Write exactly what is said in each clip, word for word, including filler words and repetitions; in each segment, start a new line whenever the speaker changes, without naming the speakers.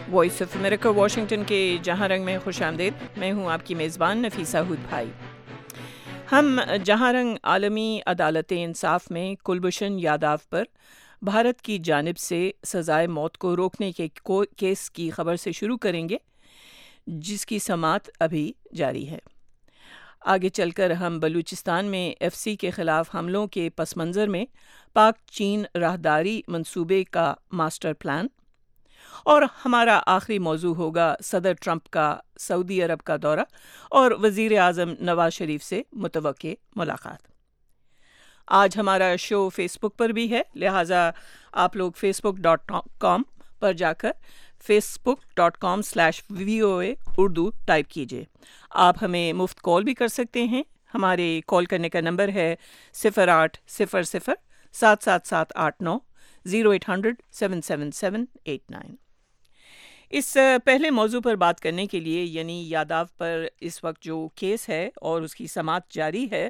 Voice of America Washington کے جہاں رنگ میں خوش آمدید. میں ہوں آپ کی میزبان نفیسہ ہود بھائی. ہم جہاں رنگ عالمی عدالت انصاف میں کلبھوشن یادو پر بھارت کی جانب سے سزائے موت کو روکنے کے کیس کی خبر سے شروع کریں گے، جس کی سماعت ابھی جاری ہے. آگے چل کر ہم بلوچستان میں ایف سی کے خلاف حملوں کے پس منظر میں پاک چین راہداری منصوبے کا ماسٹر پلان، اور ہمارا آخری موضوع ہوگا صدر ٹرمپ کا سعودی عرب کا دورہ اور وزیر اعظم نواز شریف سے متوقع ملاقات. آج ہمارا شو فیس بک پر بھی ہے، لہٰذا آپ لوگ فیس بک ڈاٹ کام پر جا کر face book dot com slash V O A Urdu type کیجیے. آپ ہمیں مفت کال بھی کر سکتے ہیں. ہمارے کال کرنے کا نمبر ہے صفر آٹھ صفر صفر سات سات سات آٹھ نو zero eight hundred seven seven seven eight nine. اس پہلے موضوع پر بات کرنے کے لیے، یعنی یادو پر اس وقت جو کیس ہے اور اس کی سماعت جاری ہے،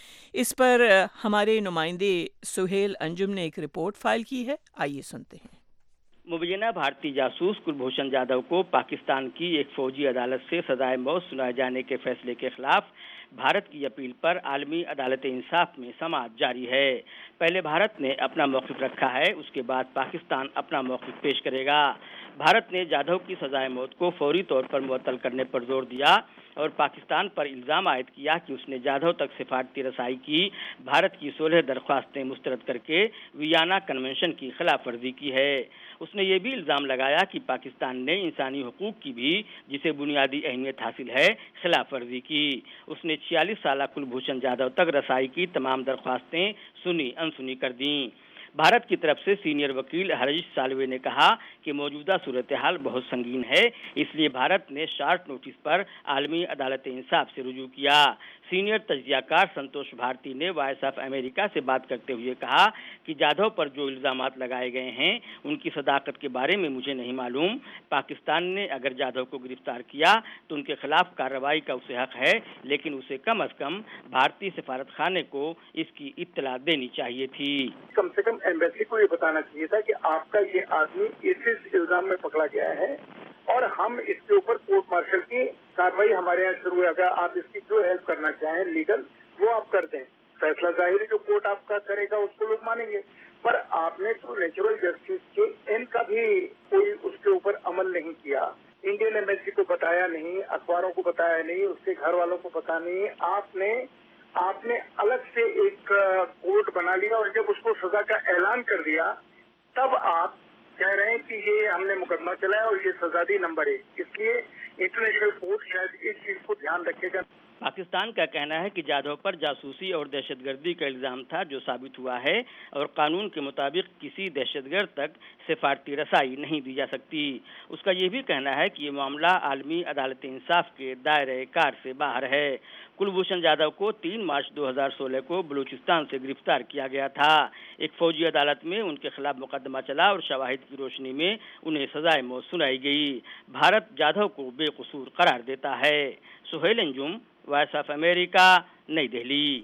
اس پر ہمارے نمائندے سہیل انجم نے ایک رپورٹ فائل کی ہے. آئیے سنتے ہیں.
مبینہ بھارتی جاسوس کلبھوشن یادو کو پاکستان کی ایک فوجی عدالت سے سزائے موت سنائے جانے کے فیصلے کے خلاف بھارت کی اپیل پر عالمی عدالت انصاف میں سماعت جاری ہے. پہلے بھارت نے اپنا موقف رکھا ہے، اس کے بعد پاکستان اپنا موقف پیش کرے گا. بھارت نے یادو کی سزائے موت کو فوری طور پر معطل کرنے پر زور دیا اور پاکستان پر الزام عائد کیا کہ اس نے یادو تک سفارتی رسائی کی بھارت کی سولہ درخواستیں مسترد کر کے ویانا کنونشن کی خلاف ورزی کی ہے. اس نے یہ بھی الزام لگایا کہ پاکستان نے انسانی حقوق کی بھی، جسے بنیادی اہمیت حاصل ہے، خلاف ورزی کی. اس نے چھیالیس سالہ کلبھوشن یادو تک رسائی کی تمام درخواستیں سنی انسنی کر دیں. بھارت کی طرف سے سینئر وکیل ہریش سالوے نے کہا کہ موجودہ صورتحال بہت سنگین ہے، اس لیے بھارت نے شارٹ نوٹس پر عالمی عدالت انصاف سے رجوع کیا. سینئر تجزیہ کار سنتوش بھارتی نے وائس آف امریکہ سے بات کرتے ہوئے کہا کہ یادو پر جو الزامات لگائے گئے ہیں ان کی صداقت کے بارے میں مجھے نہیں معلوم. پاکستان نے اگر یادو کو گرفتار کیا تو ان کے خلاف کارروائی کا اسے حق ہے، لیکن اسے کم از کم بھارتی سفارت خانے کو اس کی اطلاع دینی چاہیے تھی.
کم سے کم ایمبیسی کو یہ بتانا چاہیے تھا کہ آپ کا یہ آدمی اس الزام میں پکڑا گیا ہے اور ہم اس کے اوپر کورٹ مارشل کی کاروائی ہمارے یہاں شروع ہے. اگر آپ اس کی جو ہیلپ کرنا چاہیں لیگل، وہ آپ کر دیں. فیصلہ ظاہری جو کورٹ آپ کا کرے گا اس کو لوگ مانیں گے، پر آپ نے تو نیچرل جسٹس کے ان کا بھی کوئی اس کے اوپر عمل نہیں کیا. انڈین ایمبیسی کو بتایا نہیں، اخباروں کو بتایا نہیں، اس کے گھر والوں کو بتا نہیں. آپ نے آپ نے الگ سے ایک کورٹ بنا لیا اور جب اس کو سزا کا اعلان کر دیا تب آپ کہہ رہے ہیں کہ یہ ہم نے مقدمہ چلایا اور یہ سزا دی نمبر ایک. اس لیے انٹرنیشنل کورٹ شاید اس چیز کو دھیان رکھے گا.
پاکستان کا کہنا ہے کہ یادو پر جاسوسی اور دہشت گردی کا الزام تھا جو ثابت ہوا ہے، اور قانون کے مطابق کسی دہشت گرد تک سفارتی رسائی نہیں دی جا سکتی. اس کا یہ بھی کہنا ہے کہ یہ معاملہ عالمی عدالت انصاف کے دائرۂ کار سے باہر ہے. کلبھوشن یادو کو تین مارچ دو ہزار سولہ کو بلوچستان سے گرفتار کیا گیا تھا. ایک فوجی عدالت میں ان کے خلاف مقدمہ چلا اور شواہد کی روشنی میں انہیں سزائے موت سنائی گئی. بھارت یادو کو بے قصور قرار دیتا ہے. Suhail Anjum, voice of America, نئی دہلی.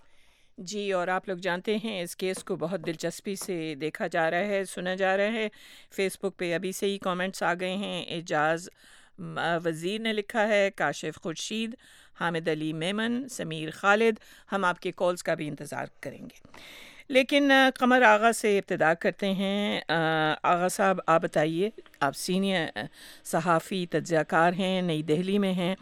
جی، اور آپ لوگ جانتے ہیں اس کیس کو بہت دلچسپی سے دیکھا جا رہا ہے، سنا جا رہا ہے. فیس بک پہ ابھی سے ہی کامنٹس آ گئے ہیں. اعجاز وزیر نے لکھا ہے، کاشف خورشید، حامد علی میمن، سمیر خالد. ہم آپ کے کالز کا بھی انتظار کریں گے، لیکن قمر آغا سے ابتدا کرتے ہیں. آغا صاحب، آپ بتائیے، آپ سینئر صحافی تجزیہ کار ہیں، نئی دہلی میں ہیں.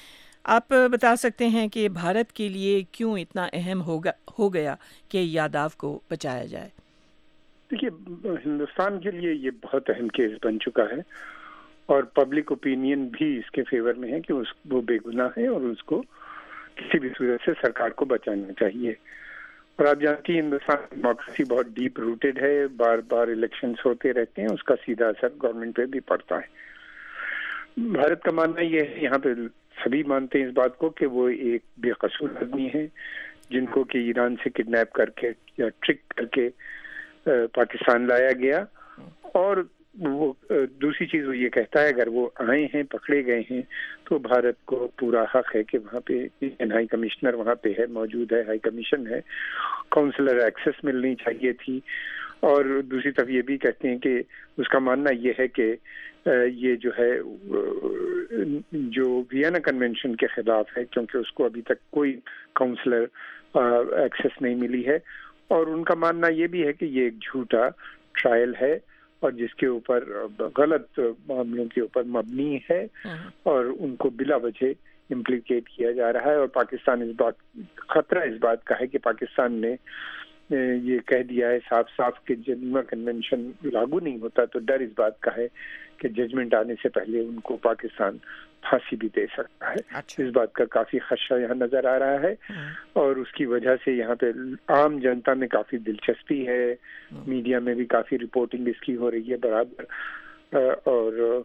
آپ بتا سکتے ہیں کہ بھارت کے لیے کیوں اتنا اہم ہوگا ہو گیا کہ یادو کو بچایا جائے؟
دیکھیے، ہندوستان کے لیے یہ بہت اہم کیس بن چکا ہے اور پبلک اوپینین بھی اس کے فیور میں ہے کہ اس وہ بے گناہ ہے اور اس کو کسی بھی صورت سے سرکار کو بچانا چاہیے. اور آپ جانتی ہیں ہندوستان ڈیموکریسی بہت ڈیپ روٹیڈ ہے، بار بار الیکشنز ہوتے رہتے ہیں، اس کا سیدھا اثر گورنمنٹ پہ بھی پڑتا ہے. بھارت کا ماننا یہ ہے، یہاں پہ سبھی مانتے ہیں اس بات کو، کہ وہ ایک بے قصور آدمی ہے جن کو کہ ایران سے کڈنیپ کر کے یا ٹرک کر کے پاکستان لایا گیا. اور وہ دوسری چیز وہ یہ کہتا ہے اگر وہ آئے ہیں، پکڑے گئے ہیں، تو بھارت کو پورا حق ہے کہ وہاں پہ ہائی کمشنر وہاں پہ ہے، موجود ہے، ہائی کمیشن ہے، کونسلر ایکسیس ملنی چاہیے تھی. اور دوسری طرف یہ بھی کہتے ہیں کہ اس کا ماننا یہ ہے کہ یہ جو ہے جو وینا کنونشن کے خلاف ہے، کیونکہ اس کو ابھی تک کوئی کاؤنسلر ایکسیس نہیں ملی ہے، اور ان کا ماننا یہ بھی ہے کہ یہ ایک جھوٹا ٹرائل ہے اور جس کے اوپر غلط معاملوں کے اوپر مبنی ہے اور ان کو بلا وجہ امپلیکیٹ کیا جا رہا ہے، اور پاکستان اس بات خطرہ اس بات کا ہے کہ پاکستان نے یہ کہہ دیا ہے صاف صاف کہ جنیوا کنونشن لاگو نہیں ہوتا، تو ڈر اس بات کا ہے کہ ججمنٹ آنے سے پہلے ان کو پاکستان پھانسی بھی دے سکتا ہے۔
اچھا۔
اس بات کا کافی خدشہ یہاں نظر آ رہا ہے، اور اس کی وجہ سے یہاں پہ عام جنتا میں کافی دلچسپی ہے، میڈیا میں بھی کافی رپورٹنگ اس کی ہو رہی ہے برابر، اور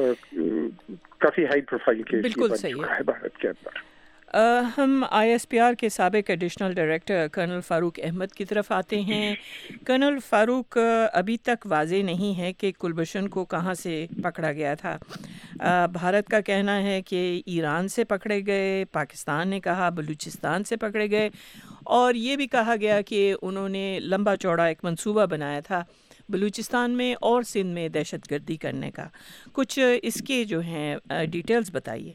کافی ہائی پروفائل کیس
بالکل صحیح
ہے بھارت کے اندر۔
ہم آئی ایس پی آر کے سابق additional director colonel Farooq Ahmed کی طرف آتے ہیں۔ کرنل فاروق، ابھی تک واضح نہیں ہے کہ کلبھوشن کو کہاں سے پکڑا گیا تھا۔ بھارت کا کہنا ہے کہ ایران سے پکڑے گئے، پاکستان نے کہا بلوچستان سے پکڑے گئے، اور یہ بھی کہا گیا کہ انہوں نے لمبا چوڑا ایک منصوبہ بنایا تھا بلوچستان میں اور سندھ میں دہشت گردی کرنے کا۔ کچھ اس کے جو ہیں ڈیٹیلز بتائیے۔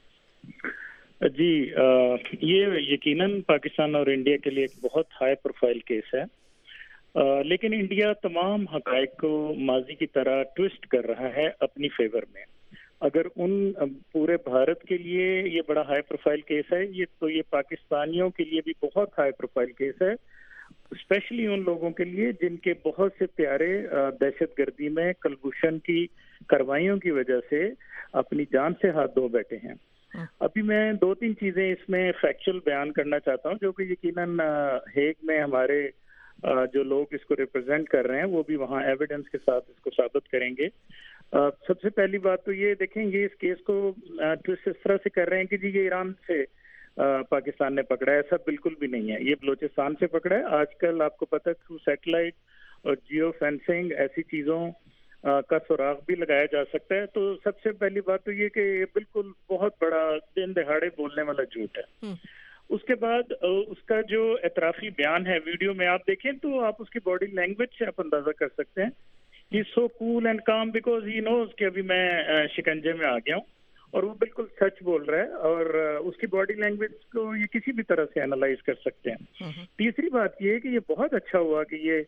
جی، یہ یقیناً پاکستان اور انڈیا کے لیے ایک بہت ہائی پروفائل کیس ہے، لیکن انڈیا تمام حقائق کو ماضی کی طرح ٹویسٹ کر رہا ہے اپنی فیور میں۔ اگر ان پورے بھارت کے لیے یہ بڑا ہائی پروفائل کیس ہے، یہ تو یہ پاکستانیوں کے لیے بھی بہت ہائی پروفائل کیس ہے، اسپیشلی ان لوگوں کے لیے جن کے بہت سے پیارے دہشت گردی میں کلبھوشن کی کاروائیوں کی وجہ سے اپنی جان سے ہاتھ دھو بیٹھے ہیں۔ ابھی میں دو تین چیزیں اس میں فیکچول بیان کرنا چاہتا ہوں، جو کہ یقیناً ہیگ میں ہمارے جو لوگ اس کو ریپرزینٹ کر رہے ہیں وہ بھی وہاں ایویڈنس کے ساتھ اس کو ثابت کریں گے۔ سب سے پہلی بات تو یہ دیکھیں، یہ اس کیس کو ٹویسٹ اس طرح سے کر رہے ہیں کہ جی یہ ایران سے پاکستان نے پکڑا ہے، ایسا بالکل بھی نہیں ہے، یہ بلوچستان سے پکڑا ہے۔ آج کل آپ کو پتہ تھرو سیٹلائٹ اور جیو فینسنگ ایسی چیزوں کا سراغ بھی لگایا جا سکتا ہے۔ تو سب سے پہلی بات تو یہ کہ یہ بالکل بہت بڑا دن دہاڑے بولنے والا جھوٹ ہے۔ اس کے بعد اس کا جو اعترافی بیان ہے ویڈیو میں آپ دیکھیں تو آپ اس کی باڈی لینگویج سے آپ اندازہ کر سکتے ہیں، ہی سو کول اینڈ کام بیکاز ہی نوز کہ ابھی میں شکنجے میں آ گیا ہوں، اور وہ بالکل سچ بول رہا ہے، اور اس کی باڈی لینگویج کو یہ کسی بھی طرح سے انالائز کر سکتے ہیں۔ تیسری بات یہ ہے کہ یہ بہت اچھا ہوا کہ یہ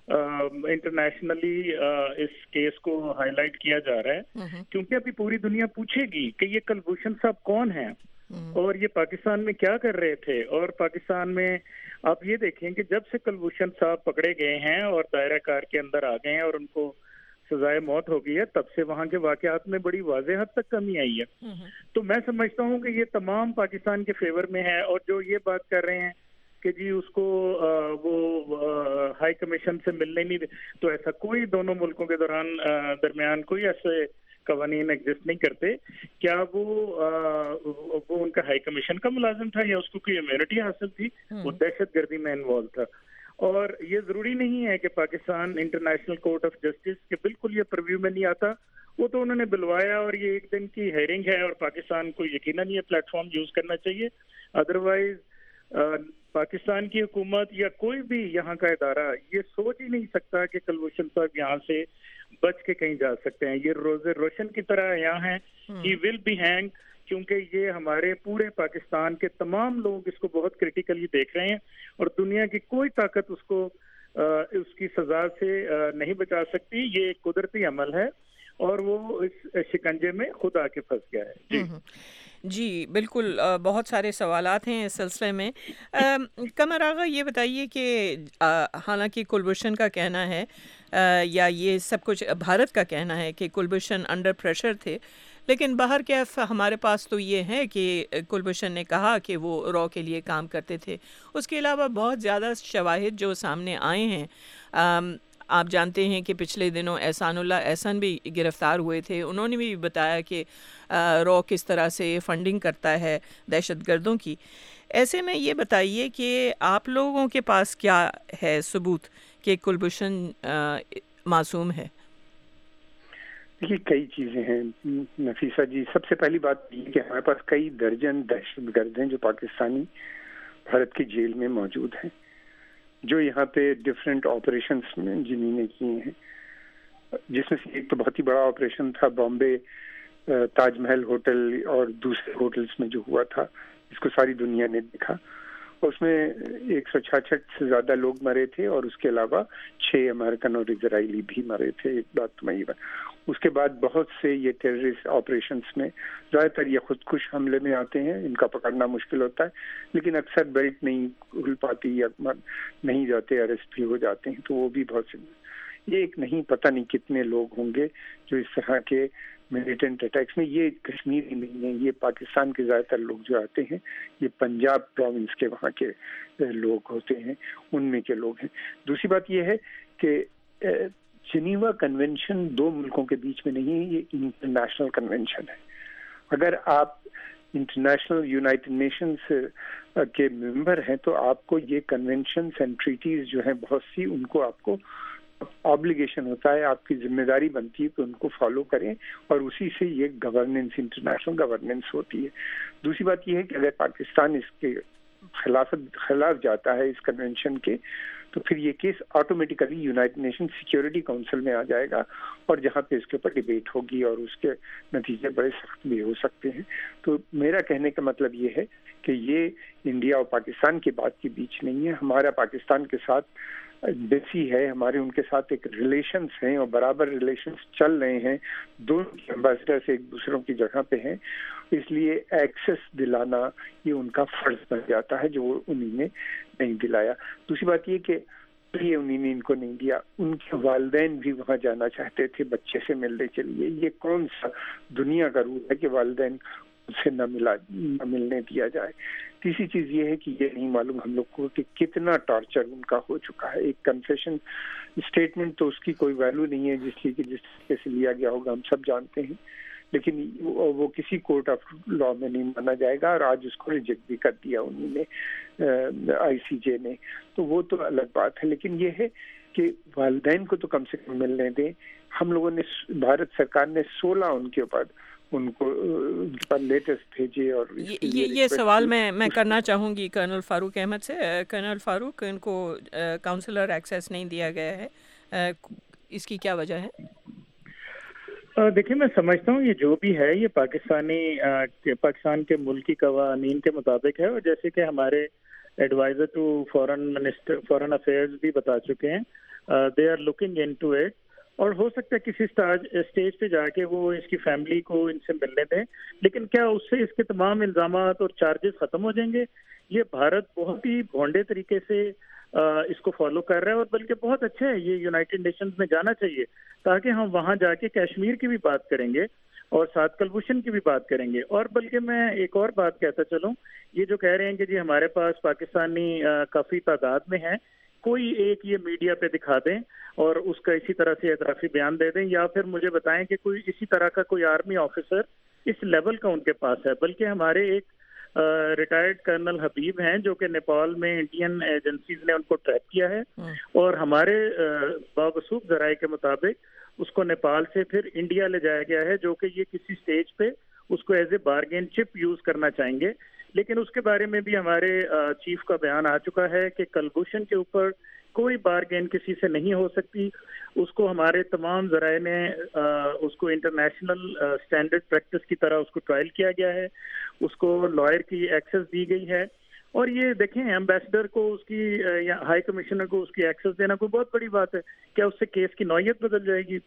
انٹرنیشنلی اس کیس کو ہائی لائٹ کیا جا رہا ہے، کیونکہ ابھی پوری دنیا پوچھے گی کہ یہ کلبھوشن صاحب کون ہیں اور یہ پاکستان میں کیا کر رہے تھے۔ اور پاکستان میں آپ یہ دیکھیں کہ جب سے کلبھوشن صاحب پکڑے گئے ہیں اور دائرہ کار کے اندر آ گئے ہیں اور ان کو سزائے موت ہو گئی ہے، تب سے وہاں کے واقعات میں بڑی واضح حد تک کمی آئی ہے۔ تو میں سمجھتا ہوں کہ یہ تمام پاکستان کے فیور میں ہے، اور جو یہ بات کر رہے ہیں کہ جی اس کو وہ ہائی کمیشن سے ملنے نہیں دے، تو ایسا کوئی دونوں ملکوں کے دوران درمیان کوئی ایسے قوانین ایگزسٹ نہیں کرتے۔ کیا وہ وہ ان کا ہائی کمیشن کا ملازم تھا یا اس کو کوئی امیونٹی حاصل تھی؟ وہ دہشت گردی میں انوالو تھا۔ اور یہ ضروری نہیں ہے کہ Pakistan international court of justice کے بالکل یہ پرویو میں نہیں آتا، وہ تو انہوں نے بلوایا اور یہ ایک دن کی ہیئرنگ ہے، اور پاکستان کو یقیناً یہ پلیٹ فارم یوز کرنا چاہیے۔ ادروائز پاکستان کی حکومت یا کوئی بھی یہاں کا ادارہ یہ سوچ ہی نہیں سکتا کہ کلبھوشن صاحب یہاں سے بچ کے کہیں جا سکتے ہیں۔ یہ روز روشن کی طرح یہاں ہیں، ہی ول بی ہینگ، کیونکہ یہ ہمارے پورے پاکستان کے تمام لوگ اس کو بہت کریٹیکلی دیکھ رہے ہیں، اور دنیا کی کوئی طاقت اس کو اس کی سزا سے نہیں بچا سکتی۔ یہ ایک قدرتی عمل ہے، اور وہ اس شکنجے میں خود آ کے پھنس گیا ہے۔ جی
جی بالکل، بہت سارے سوالات ہیں اس سلسلے میں۔ قمر آغا، یہ بتائیے کہ حالانکہ کلبھوشن کا کہنا ہے یا یہ سب کچھ بھارت کا کہنا ہے کہ کلبھوشن انڈر پریشر تھے، لیکن باہر کیف ہمارے پاس تو یہ ہے کہ کلبھوشن نے کہا کہ وہ را کے لیے کام کرتے تھے۔ اس کے علاوہ بہت زیادہ شواہد جو سامنے آئے ہیں، آپ جانتے ہیں کہ پچھلے دنوں احسان اللہ احسن بھی گرفتار ہوئے تھے، انہوں نے بھی بتایا کہ را کس طرح سے فنڈنگ کرتا ہے دہشت گردوں کی۔ ایسے میں یہ بتائیے کہ آپ لوگوں کے پاس کیا ہے ثبوت کہ کلبھوشن معصوم ہے؟
یہ کئی چیزیں ہیں نفیسہ جی۔ سب سے پہلی بات یہ کہ ہمارے پاس کئی درجن دہشت گرد ہیں جو پاکستانی بھارت کی جیل میں موجود ہیں، جو یہاں پہ ڈفرینٹ آپریشنس میں جنہوں نے کیے ہیں، جس میں سے ایک تو بہت ہی بڑا آپریشن تھا بامبے تاج محل ہوٹل اور دوسرے ہوٹلس میں جو ہوا تھا، جس کو ساری دنیا نے دیکھا. اس میں ایک سو چھیاسٹھ سے زیادہ لوگ مرے تھے اور اس کے علاوہ چھ امریکن اور اسرائیلی بھی مرے تھے، ایک بات میں. اس کے بعد بہت سے یہ ٹیررسٹ آپریشنس میں زیادہ تر یہ خود کش حملے میں آتے ہیں، ان کا پکڑنا مشکل ہوتا ہے، لیکن اکثر بیلٹ نہیں کھل پاتی یا نہیں جاتے، اریسٹ بھی ہو جاتے ہیں. تو وہ بھی بہت سے یہ ایک نہیں پتہ نہیں کتنے لوگ ہوں گے جو اس طرح کے ملیٹنٹ اٹیکس میں. یہ کشمیر ہی نہیں ہے، یہ پاکستان کے زیادہ تر لوگ جو آتے ہیں یہ پنجاب پروونس کے وہاں کے لوگ ہوتے ہیں، ان میں کے لوگ ہیں. دوسری بات یہ ہے کہ جنیوا کنونشن دو ملکوں کے بیچ میں نہیں ہے، یہ انٹرنیشنل کنونشن ہے. اگر آپ انٹرنیشنل یونائٹڈ نیشنز کے ممبر ہیں تو آپ کو یہ کنونشنز اینڈ ٹریٹیز جو ہیں بہت سی، ان کو آپ کو آبلیگیشن ہوتا ہے، آپ کی ذمہ داری بنتی ہے کہ ان کو فالو کریں، اور اسی سے یہ گورننس، انٹرنیشنل گورننس ہوتی ہے. دوسری بات یہ ہے کہ اگر پاکستان اس کے خلاف خلاف جاتا ہے اس کنونشن کے، تو پھر یہ case automatically united nation security council میں آ جائے گا، اور جہاں پہ اس کے اوپر ڈیبیٹ ہوگی اور اس کے نتیجے بڑے سخت بھی ہو سکتے ہیں. تو میرا کہنے کا مطلب یہ ہے کہ یہ انڈیا اور پاکستان کی بات کے بیچ نہیں ہے. ہمارا پاکستان کے ساتھ بیسی ہے، ہمارے ان کے ساتھ ایک ریلیشنز ہیں اور برابر ریلیشنز چل رہے ہیں. دونوں کے امبیسڈرز ایک دوسروں کی جگہ پہ ہیں، اس لیے ایکسس دلانا یہ ان کا فرض بن جاتا ہے جو انہوں نے نہیں دلایا. دوسری بات یہ کہ یہ انہوں نے ان کو نہیں دیا، ان کے والدین بھی وہاں جانا چاہتے تھے بچے سے ملنے کے لیے. یہ کون سا دنیا کا رول ہے کہ والدین سے نہ ملا نہ ملنے دیا جائے. تیسری چیز یہ ہے کہ یہ نہیں معلوم ہم لوگ کو کہ کتنا ٹارچر ان کا ہو چکا ہے. ایک کنفیشن اسٹیٹمنٹ تو اس کی کوئی ویلو نہیں ہے، جس لیے کہ جس طریقے سے لیا گیا ہوگا ہم سب جانتے ہیں، لیکن وہ کسی کورٹ آف لا میں نہیں مانا جائے گا، اور آج اس کو ریجیکٹ بھی کر دیا انہوں نے، آئی سی جے نے. تو وہ تو الگ بات ہے، لیکن یہ ہے کہ والدین کو تو کم سے کم ملنے دیں. ہم لوگوں نے، بھارت سرکار نے سولہ ان کے اوپر ان کو پر لیٹسٹ بھیجے. اور
یہ یہ سوال میں میں کرنا چاہوں گی کرنل فاروق احمد سے. کرنل فاروق، ان کو کاؤنسلر ایکسیس نہیں دیا گیا ہے، اس کی کیا وجہ ہے؟
دیکھیے، میں سمجھتا ہوں یہ جو بھی ہے یہ پاکستانی پاکستان کے ملکی قوانین کے مطابق ہے، اور جیسے کہ ہمارے adviser to foreign minister foreign affairs بھی بتا چکے ہیں، they are looking into it اٹ. اور ہو سکتا ہے کسی اسٹیج پہ جا کے وہ اس کی فیملی کو ان سے ملنے دیں، لیکن کیا اس سے اس کے تمام الزامات اور چارجز ختم ہو جائیں گے؟ یہ بھارت بہت ہی بھونڈے طریقے سے اس کو فالو کر رہا ہے، اور بلکہ بہت اچھا ہے، یہ یونائٹڈ نیشنز میں جانا چاہیے تاکہ ہم وہاں جا کے کشمیر کی بھی بات کریں گے اور ساتھ کلبھوشن کی بھی بات کریں گے. اور بلکہ میں ایک اور بات کہتا چلوں، یہ جو کہہ رہے ہیں کہ جی ہمارے پاس پاکستانی کافی تعداد میں ہیں، کوئی ایک یہ میڈیا پہ دکھا دیں اور اس کا اسی طرح سے اعترافی بیان دے دیں، یا پھر مجھے بتائیں کہ کوئی اسی طرح کا کوئی آرمی آفیسر اس لیول کا ان کے پاس ہے. بلکہ ہمارے ایک ریٹائرڈ کرنل حبیب ہیں جو کہ نیپال میں انڈین ایجنسیز نے ان کو ٹریک کیا ہے، اور ہمارے بابسوب ذرائع کے مطابق اس کو نیپال سے پھر انڈیا لے جایا گیا ہے، جو کہ یہ کسی سٹیج پہ اس کو as a bargain chip use کرنا چاہیں گے. لیکن اس کے بارے میں بھی ہمارے چیف کا بیان آ چکا ہے کہ کلبھوشن کے اوپر کوئی بارگین کسی سے نہیں ہو سکتی. اس کو ہمارے تمام ذرائع نے اس کو انٹرنیشنل اسٹینڈرڈ پریکٹس کی طرح اس کو ٹرائل کیا گیا ہے، اس کو لائر کی ایکسس دی گئی ہے. اور یہ دیکھیں، ایمبیسڈر کو اس کی یا ہائی کمشنر کو اس کی ایکسس دینا کوئی بہت بڑی بات ہے. کیا اس سے کیس کی نوعیت بدل جائے گی؟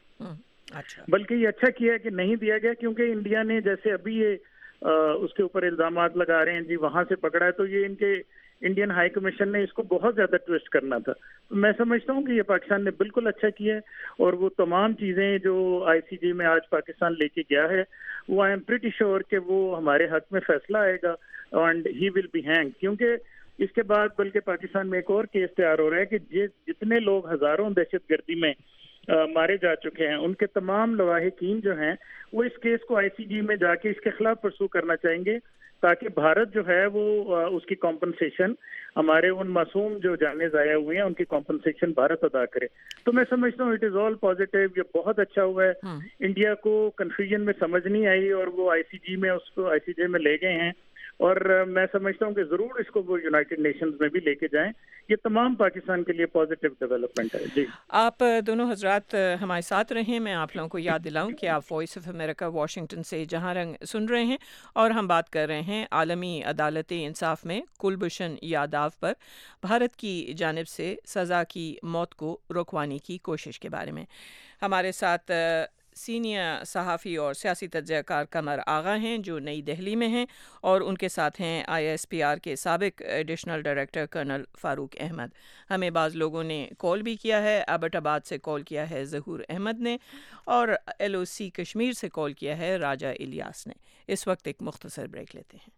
بلکہ یہ اچھا کیا ہے کہ نہیں دیا گیا، کیونکہ انڈیا نے جیسے ابھی یہ اس کے اوپر الزامات لگا رہے ہیں جی وہاں سے پکڑا ہے، تو یہ ان کے انڈین ہائی کمیشن نے اس کو بہت زیادہ ٹویسٹ کرنا تھا. میں سمجھتا ہوں کہ یہ پاکستان نے بالکل اچھا کیا ہے، اور وہ تمام چیزیں جو آئی سی جی میں آج پاکستان لے کے گیا ہے، وہ آئی ایم پریٹی شیور کہ وہ ہمارے حق میں فیصلہ آئے گا and he will be hang. کیونکہ اس کے بعد بلکہ پاکستان میں ایک اور کیس تیار ہو رہا ہے کہ جتنے لوگ ہزاروں دہشت گردی میں مارے جا چکے ہیں، ان کے تمام لواحقین جو ہیں وہ اس کیس کو آئی سی جی میں جا کے اس کے خلاف پرسو کرنا چاہیں گے، تاکہ بھارت جو ہے وہ اس کی کمپنسیشن، ہمارے ان معصوم جو جانے ضائع ہوئے ہیں ان کی کمپنسیشن بھارت ادا کرے. تو میں سمجھتا ہوں اٹ از آل پازیٹیو، یہ بہت اچھا ہوا ہے. انڈیا کو کنفیوژن میں سمجھ نہیں آئی اور وہ آئی سی جی میں اس کو آئی سی جے میں لے گئے ہیں،
اور میں سمجھتا ہوں کہ ضرور اس کو وہ یونائٹڈ نیشنز میں بھی لے کے جائیں. یہ تمام پاکستان کے لیے پازیٹیو ڈیولپمنٹ ہے. جی
آپ دونوں حضرات ہمارے ساتھ رہیں. میں آپ لوگوں کو یاد دلاؤں کہ آپ وائس آف امریکہ واشنگٹن سے جہاں رنگ سن رہے ہیں اور ہم بات کر رہے ہیں عالمی عدالت انصاف میں کلبھوشن یادو پر بھارت کی جانب سے سزا کی موت کو رکوانے کی کوشش کے بارے میں. ہمارے ساتھ سینئر صحافی اور سیاسی تجزیہ کار قمر آغا ہیں جو نئی دہلی میں ہیں، اور ان کے ساتھ ہیں آئی ایس پی آر کے سابق additional director colonel Farooq Ahmed. ہمیں بعض لوگوں نے کال بھی کیا ہے. ایبٹ آباد سے کال کیا ہے ظہور احمد نے، اور ایل او سی کشمیر سے کال کیا ہے راجہ الیاس نے. اس وقت ایک مختصر بریک لیتے ہیں.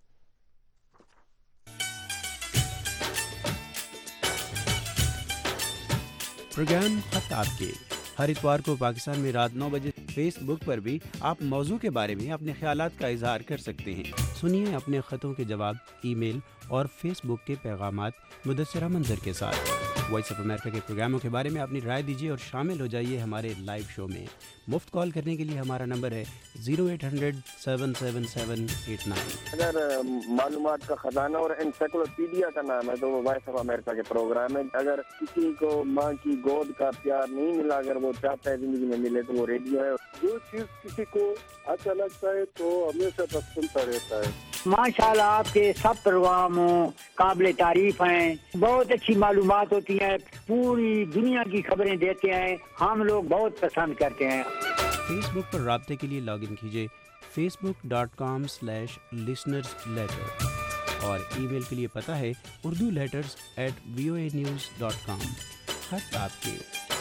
پروگرام خط آپ کے ہر اتوار کو پاکستان میں رات نو بجے فیس بک پر بھی آپ موضوع کے بارے میں اپنے خیالات کا اظہار کر سکتے ہیں. سنیے اپنے خطوں کے جواب ای میل اور فیس بک کے پیغامات مدثرہ منظر کے ساتھ. وائس آف امریکہ کے پروگراموں کے بارے میں اپنی رائے دیجیے اور شامل ہو جائیے ہمارے لائیو شو میں. مفت کال کرنے کے لیے ہمارا نمبر ہے zero eight hundred seven seven seven eight nine.
اگر معلومات کا خزانہ اور انسائکلوپیڈیا کا نام ہے تو وہ وائس آف امریکہ کے پروگرام ہے. اگر کسی کو ماں کی گود کا پیار نہیں ملا، اگر وہ چاہتا ہے زندگی میں ملے تو وہ ریڈیو ہے.
جو چیز کسی کو اچھا لگتا ہے تو ہمیشہ تک سنتا رہتا ہے.
ماشاء اللہ آپ کے سب پروگرام قابل تعریف ہیں، بہت اچھی معلومات ہوتی ہیں، پوری دنیا کی خبریں دیتے ہیں، ہم لوگ بہت پسند کرتے ہیں.
فیس بک پر رابطے کے لیے لاگ ان کیجیے فیس بک dot com slash listeners letter, اور ای میل کے لیے پتہ ہے Urdu letters at V O A news dot com. خط آپ کے.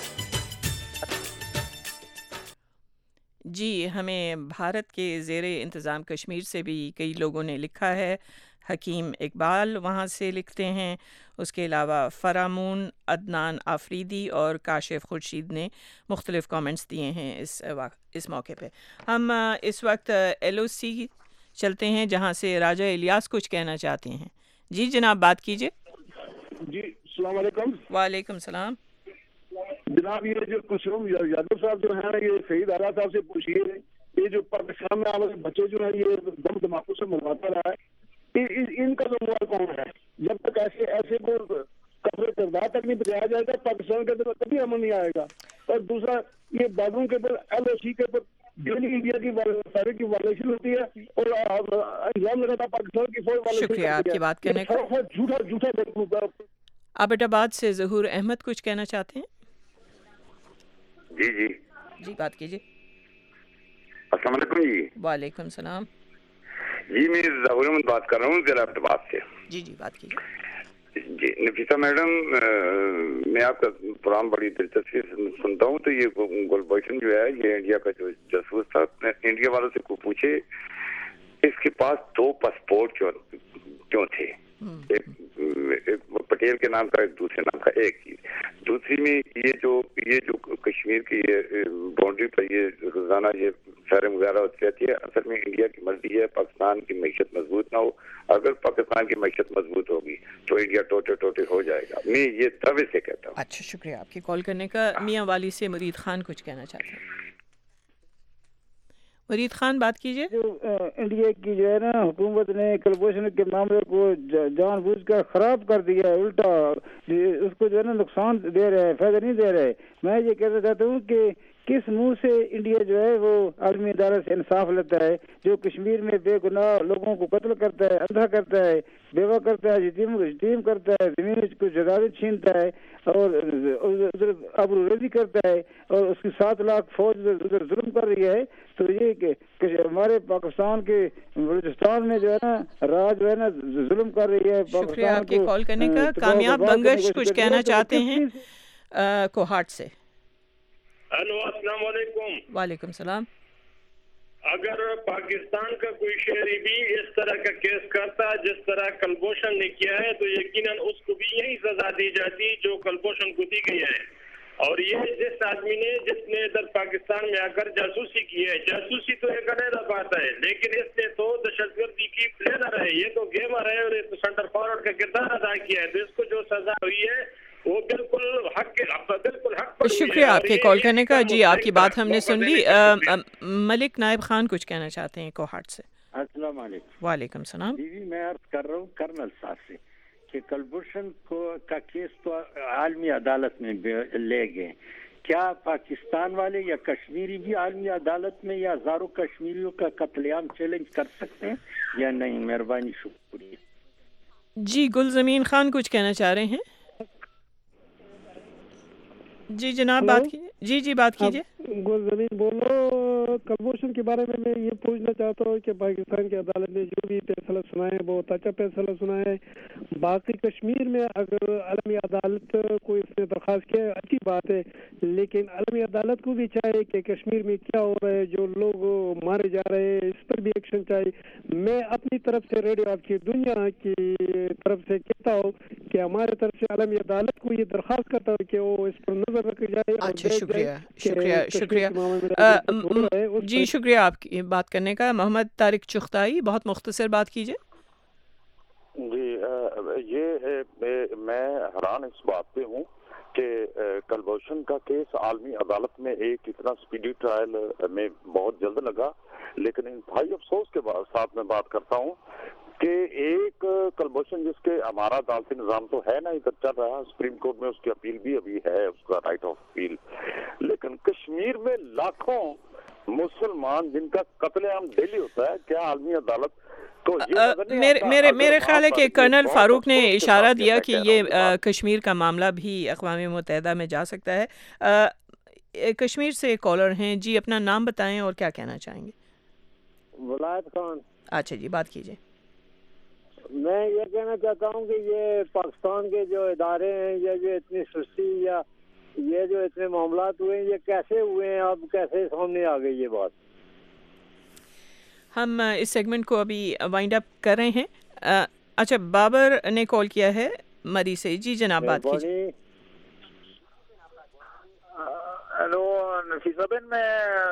جی ہمیں بھارت کے زیر انتظام کشمیر سے بھی کئی لوگوں نے لکھا ہے. حکیم اقبال وہاں سے لکھتے ہیں. اس کے علاوہ فرامون، عدنان آفریدی اور کاشف خورشید نے مختلف کامنٹس دیے ہیں اس اس موقع پہ. ہم اس وقت ایل او سی چلتے ہیں جہاں سے راجہ الیاس کچھ کہنا چاہتے ہیں. جی جناب بات کیجیے.
جی السلام علیکم.
وعلیکم السلام.
جناب یہ جو کلثوم یادو صاحب جو ہیں یہ شہید اعلیٰ صاحب سے پوچھیے، یہ جو پاکستان میں ہمارے بچے جو ہیں یہ دم دھماکوں سے مرواتا رہا ہے، ان کا ذمہ کون ہے؟ جب تک ایسے ایسے کو قبر کردار تک نہیں بچایا جائے گا پاکستان کے اندر کبھی امن نہیں آئے گا. اور دوسرا یہ بارڈروں کے اوپر ایل او سی کے اوپر ڈیلی انڈیا کی سارے کی وائلیشن ہوتی ہے اور الزام لگاتا پاکستان کی فوج وائلیشن.
شکریہ آپ کی بات کرنے کا.
جھوٹا جھوٹا.
ایبٹ آباد سے ظہور احمد کچھ کہنا چاہتے ہیں.
جی جی
جی بات کیجیے.
السلام علیکم. جی
وعلیکم السلام.
جی میں ظہور احمد بات کر رہا ہوں ضلع ایبٹ آباد سے.
جی جی بات کیجیے.
جی نفیسہ میڈم، میں آپ کا پروگرام بڑی دلچسپی سے سنتا ہوں. تو یہ کلبھوشن جو ہے یہ انڈیا کا جو جاسوس تھا، انڈیا والوں سے کو پوچھے اس کے پاس دو پاسپورٹ کیوں تھے؟ ایک پٹیل کے نام کا، ایک دوسرے نام کا. ایک چیز دوسری میں یہ جو یہ جو کشمیر کی یہ باؤنڈری پر یہ روزانہ یہ سیر مظاہرہ ہوتی رہتی ہے، اصل میں انڈیا کی مرضی ہے پاکستان کی معیشت مضبوط نہ ہو. اگر پاکستان کی معیشت مضبوط ہوگی تو انڈیا ٹوٹے ٹوٹے ہو جائے گا. میں یہ دعوے سے کہتا ہوں.
اچھا شکریہ آپ کی کال کرنے کا. میاں والی سے مرید خان کچھ کہنا چاہتے ہیں. مرید خان بات کیجیے.
جو انڈیا کی جو ہے نا حکومت نے کلبھوشن کے معاملے کو جان بوجھ کر خراب کر دیا ہے، الٹا اس کو جو ہے نا نقصان دے رہے ہیں، فائدہ نہیں دے رہے. میں یہ کہنا چاہتا ہوں کہ کس منہ سے انڈیا جو ہے وہ عالمی عدالت سے انصاف لیتا ہے، جو کشمیر میں بے گناہ لوگوں کو قتل کرتا ہے، اندھا کرتا ہے، بیوہ کرتا ہے، یتیم کو یتیم کرتا ہے، زمین کو جائیداد چھینتا ہے اور ادھر آبروریزی کرتا ہے، اور اس کی سات لاکھ فوج ادھر ظلم کر رہی ہے. تو یہ کہ ہمارے پاکستان کے بلوچستان میں جو ہے نا راج جو ہے نا ظلم کر رہی ہے.
شکریہ آپ کی کال کرنے کا. کامیاب بنگش کچھ کہنا چاہتے ہیں کوہاٹ سے.
ہیلو السلام علیکم.
وعلیکم السلام.
اگر پاکستان کا کوئی شہری بھی اس طرح کا کیس کرتا جس طرح کلبھوشن نے کیا ہے تو یقیناً اس کو بھی یہی سزا دی جاتی جو کلبھوشن کو دی گئی ہے. اور یہ جس آدمی نے جس نے ادھر پاکستان میں آ کر جاسوسی کی ہے، جاسوسی تو ایک علیحدہ بات ہے، لیکن اس نے تو دہشت گردی کی پلینر ہے، یہ تو گیمر ہے اور سینٹر فارورڈ کا کردار ادا کیا ہے. تو اس کو جو سزا ہوئی ہے وہ بالکل حق بالکل حق.
شکریہ آپ کے کال کرنے کا. جی آپ کی بات ہم نے سن لی. ملک نائب خان کچھ کہنا چاہتے ہیں کوہاٹ سے.
السلام علیکم.
وعلیکم السلام
جی جی میں عرض کر رہا ہوں کرنل صاحب سے کہ کلبھوشن کو کا کیس تو عالمی عدالت میں لے گئے، کیا پاکستان والے یا کشمیری بھی عالمی عدالت میں یا ہزاروں کشمیریوں کا قتل عام چیلنج کر سکتے ہیں یا نہیں؟ مہربانی، شکریہ.
جی گل زمین خان کچھ کہنا چاہ رہے ہیں؟ جی جناب بات کیجیے. جی جی بات کیجیے.
گل زمین بولو. کلبھوشن کے بارے میں میں یہ پوچھنا چاہتا ہوں کہ پاکستان کی عدالت نے جو بھی فیصلہ سنا ہے بہت اچھا فیصلہ سنا ہے. باقی کشمیر میں اگر عالمی عدالت کو اس نے درخواست کیا اچھی بات ہے، لیکن عالمی عدالت کو بھی چاہیے کہ کشمیر میں کیا ہو رہا ہے، جو لوگ مارے جا رہے ہیں اس پر بھی ایکشن چاہیے. میں اپنی طرف سے ریڈیو آپ کی دنیا کی طرف سے کہتا ہوں کہ ہمارے طرف سے عالمی عدالت کو یہ درخواست کرتا ہوں کہ وہ اس پر نظر رکھی جائے.
اچھا شکریہ شکریہ شکریہ جی شکریہ آپ کی بات کرنے کا. محمد طارق چغتائی بہت مختصر بات کیجیے.
جی یہ میں حیران اس بات پہ ہوں کہ کلبھوشن کا کیس عالمی عدالت میں ایک اتنا اسپیڈی ٹرائل میں بہت جلد لگا، لیکن انتہائی افسوس کے ساتھ میں بات کرتا ہوں کہ ایک کلبھوشن جس کے ہمارا عدالتی نظام تو ہے نا ادھر چل رہا، سپریم کورٹ میں اس کی اپیل بھی ابھی ہے، اس کا رائٹ آف اپیل، لیکن کشمیر میں لاکھوں مسلمان جن کا قتل عام ڈیلی ہوتا ہے، کیا عالمی عدالت تو
میرے میرے خیال ہے کہ کرنل فاروق نے اشارہ دیا کہ یہ کشمیر کا معاملہ بھی اقوام متحدہ میں جا سکتا ہے. کشمیر سے کالر ہیں جی، اپنا نام بتائیں اور کیا کہنا چاہیں گے.
ولایت خان.
اچھا جی بات کیجیے.
میں یہ کہنا چاہتا ہوں کہ یہ پاکستان کے جو ادارے ہیں یہ جو اتنی سستی یا یہ جو اتنے معاملات ہوئے ہیں یہ کیسے ہوئے ہیں، اب کیسے سامنے آ گئی یہ بات؟
ہم اس سیگمنٹ کو ابھی وائنڈ اپ کر رہے ہیں. اچھا بابر نے کال کیا ہے مری سے. جی جناب بات کیجیے.
ہیلو نفیسہ بین، میں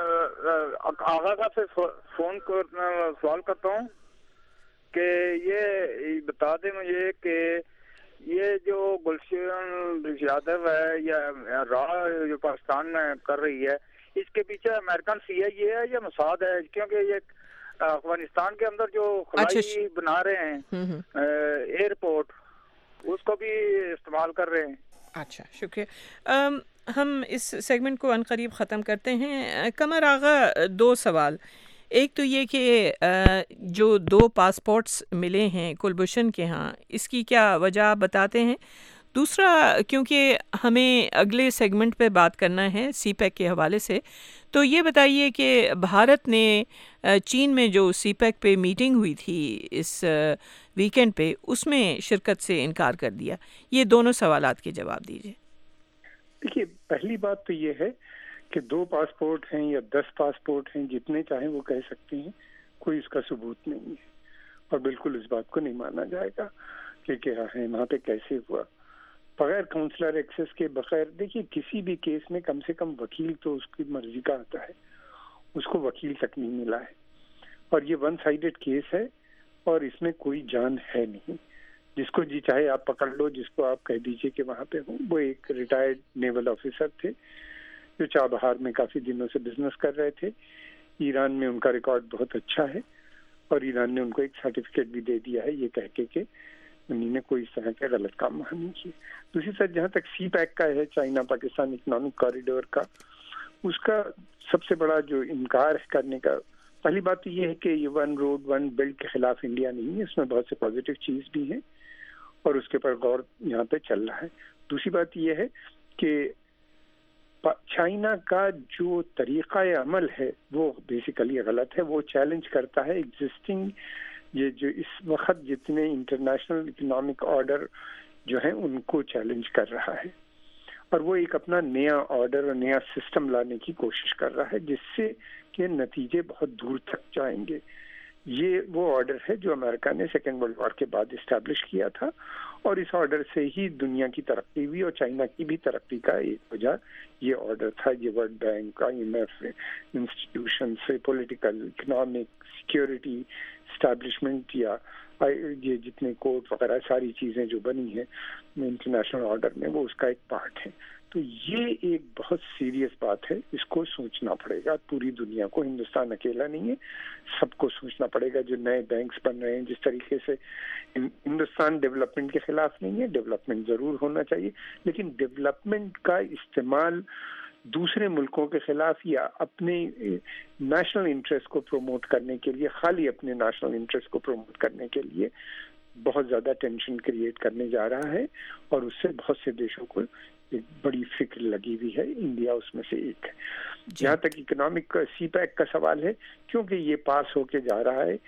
آغا صاحب سے فون کر سوال کرتا ہوں کہ یہ بتا دیں مجھے کہ یہ جو گلشن یادو ہے یا راہ جو پاکستان میں کر رہی ہے، اس کے پیچھے امریکن سی آئی اے ہے یا موساد ہے؟ کیونکہ یہ افغانستان کے اندر جو خلائی بنا رہے ہیں ایئرپورٹ، اس کو بھی استعمال کر رہے ہیں.
اچھا شکریہ. ہم اس سیگمنٹ کو عنقریب ختم کرتے ہیں. قمر آغا دو سوال. ایک تو یہ کہ جو دو پاسپورٹس ملے ہیں کلبھوشن کے ہاں، اس کی کیا وجہ آپ بتاتے ہیں؟ دوسرا، کیونکہ ہمیں اگلے سیگمنٹ پہ بات کرنا ہے سی پیک کے حوالے سے، تو یہ بتائیے کہ بھارت نے چین میں جو سی پیک پہ میٹنگ ہوئی تھی اس ویکینڈ پہ، اس میں شرکت سے انکار کر دیا. یہ دونوں سوالات کے جواب دیجیے.
دیکھیے، پہلی بات تو یہ ہے کہ دو پاسپورٹ ہیں یا دس پاسپورٹ ہیں، جتنے چاہیں وہ کہہ سکتے ہیں، کوئی اس کا ثبوت نہیں ہے، اور بالکل اس بات کو نہیں مانا جائے گا کہ کیا ہے وہاں پہ کیسے ہوا بغیر کاؤنسلر ایکسس کے. بغیر دیکھیے کسی بھی کیس میں کم سے کم وکیل تو اس کی مرضی کا آتا ہے، اس کو وکیل تک نہیں ملا ہے، اور یہ ون سائیڈڈ کیس ہے اور اس میں کوئی جان ہے نہیں. جس کو جی چاہے آپ پکڑ لو، جس کو آپ کہہ دیجئے کہ وہاں پہ ہوں. وہ ایک ریٹائرڈ نیول آفیسر تھے جو چابہار میں کافی دنوں سے بزنس کر رہے تھے. ایران میں ان کا ریکارڈ بہت اچھا ہے اور ایران نے ان کو ایک سرٹیفکیٹ بھی دے دیا ہے یہ کہہ کے کہ انہوں نے کوئی اس طرح کے غلط کام وہاں نہیں کیے. دوسری طرف جہاں تک سی پیک کا ہے، چائنا پاکستان اکنامک کوریڈور کا، اس کا سب سے بڑا جو انکار کرنے کا، پہلی بات تو یہ ہے کہ یہ ون روڈ ون بلڈ کے خلاف انڈیا نہیں ہے، اس میں بہت سے پازیٹیو چیز بھی ہیں اور اس کے اوپر غور یہاں پہ چل رہا ہے. دوسری بات یہ ہے کہ چائنا کا جو طریقہ عمل ہے وہ بیسیکلی غلط ہے. وہ چیلنج کرتا ہے ایگزسٹنگ یہ جو اس وقت جتنے انٹرنیشنل اکنامک آرڈر جو ہیں ان کو چیلنج کر رہا ہے، اور وہ ایک اپنا نیا آرڈر اور نیا سسٹم لانے کی کوشش کر رہا ہے جس سے کہ نتیجے بہت دور تک جائیں گے. یہ وہ آرڈر ہے جو امریکہ نے سیکنڈ ورلڈ وار کے بعد اسٹیبلش کیا تھا، اور اس آرڈر سے ہی دنیا کی ترقی ہوئی اور چائنا کی بھی ترقی کا ایک وجہ یہ آرڈر تھا. یہ world bank, I M F institution سے پولیٹیکل، اکنامک، سیکیورٹی اسٹیبلشمنٹ یا یہ جتنے کوڈ وغیرہ ساری چیزیں جو بنی ہیں انٹرنیشنل آرڈر میں، وہ اس کا ایک پارٹ ہے. تو یہ ایک بہت سیریس بات ہے، اس کو سوچنا پڑے گا پوری دنیا کو، ہندوستان اکیلا نہیں ہے، سب کو سوچنا پڑے گا. جو نئے بینکس بن رہے ہیں جس طریقے سے، ہندوستان ڈیولپمنٹ کے خلاف نہیں ہے، ڈیولپمنٹ ضرور ہونا چاہیے، لیکن ڈیولپمنٹ کا استعمال دوسرے ملکوں کے خلاف یا اپنے نیشنل انٹرسٹ کو پروموٹ کرنے کے لیے، خالی اپنے نیشنل انٹرسٹ کو پروموٹ کرنے کے لیے بہت زیادہ ٹینشن کریٹ کرنے جا رہا ہے، اور اس سے بہت سے دیشوں کو ایک بڑی فکر لگی ہوئی ہے، انڈیا اس میں سے ایک ہے. جہاں تک اکنامک سی پیک کا سوال ہے، کیونکہ یہ پاس ہو کے جا رہا ہے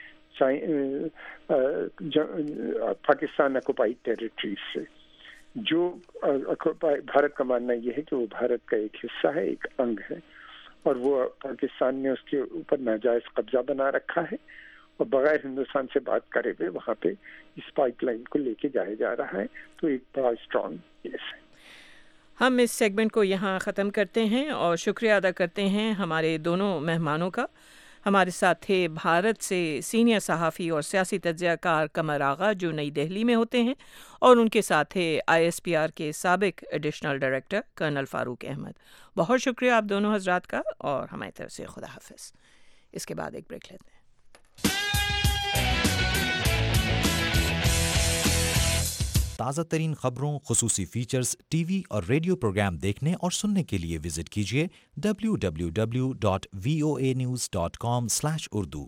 پاکستان آکوپائیڈ ٹیریٹریز سے، جو بھارت کا ماننا یہ ہے کہ وہ بھارت کا ایک حصہ ہے، ایک انگ ہے، اور وہ پاکستان نے اس کے اوپر ناجائز قبضہ بنا رکھا ہے، اور بغیر ہندوستان سے بات کرے ہوئے وہاں پہ اس پائپ لائن کو لے کے جایا جا رہا ہے. تو ایک بڑا اسٹرانگ کیس ہے.
ہم اس سیگمنٹ کو یہاں ختم کرتے ہیں اور شکریہ ادا کرتے ہیں ہمارے دونوں مہمانوں کا. ہمارے ساتھ تھے بھارت سے سینئر صحافی اور سیاسی تجزیہ کار قمر آغا جو نئی دہلی میں ہوتے ہیں، اور ان کے ساتھ تھے آئی ایس پی آر کے سابق additional director colonel Farooq Ahmed. بہت شکریہ آپ دونوں حضرات کا، اور ہماری طرف سے خدا حافظ. اس کے بعد ایک بریک لیتے ہیں.
تازہ ترین خبروں، خصوصی فیچرز، ٹی وی اور ریڈیو پروگرام دیکھنے اور سننے کے لیے وزٹ کیجیے W W W dot V O A news dot com slash Urdu.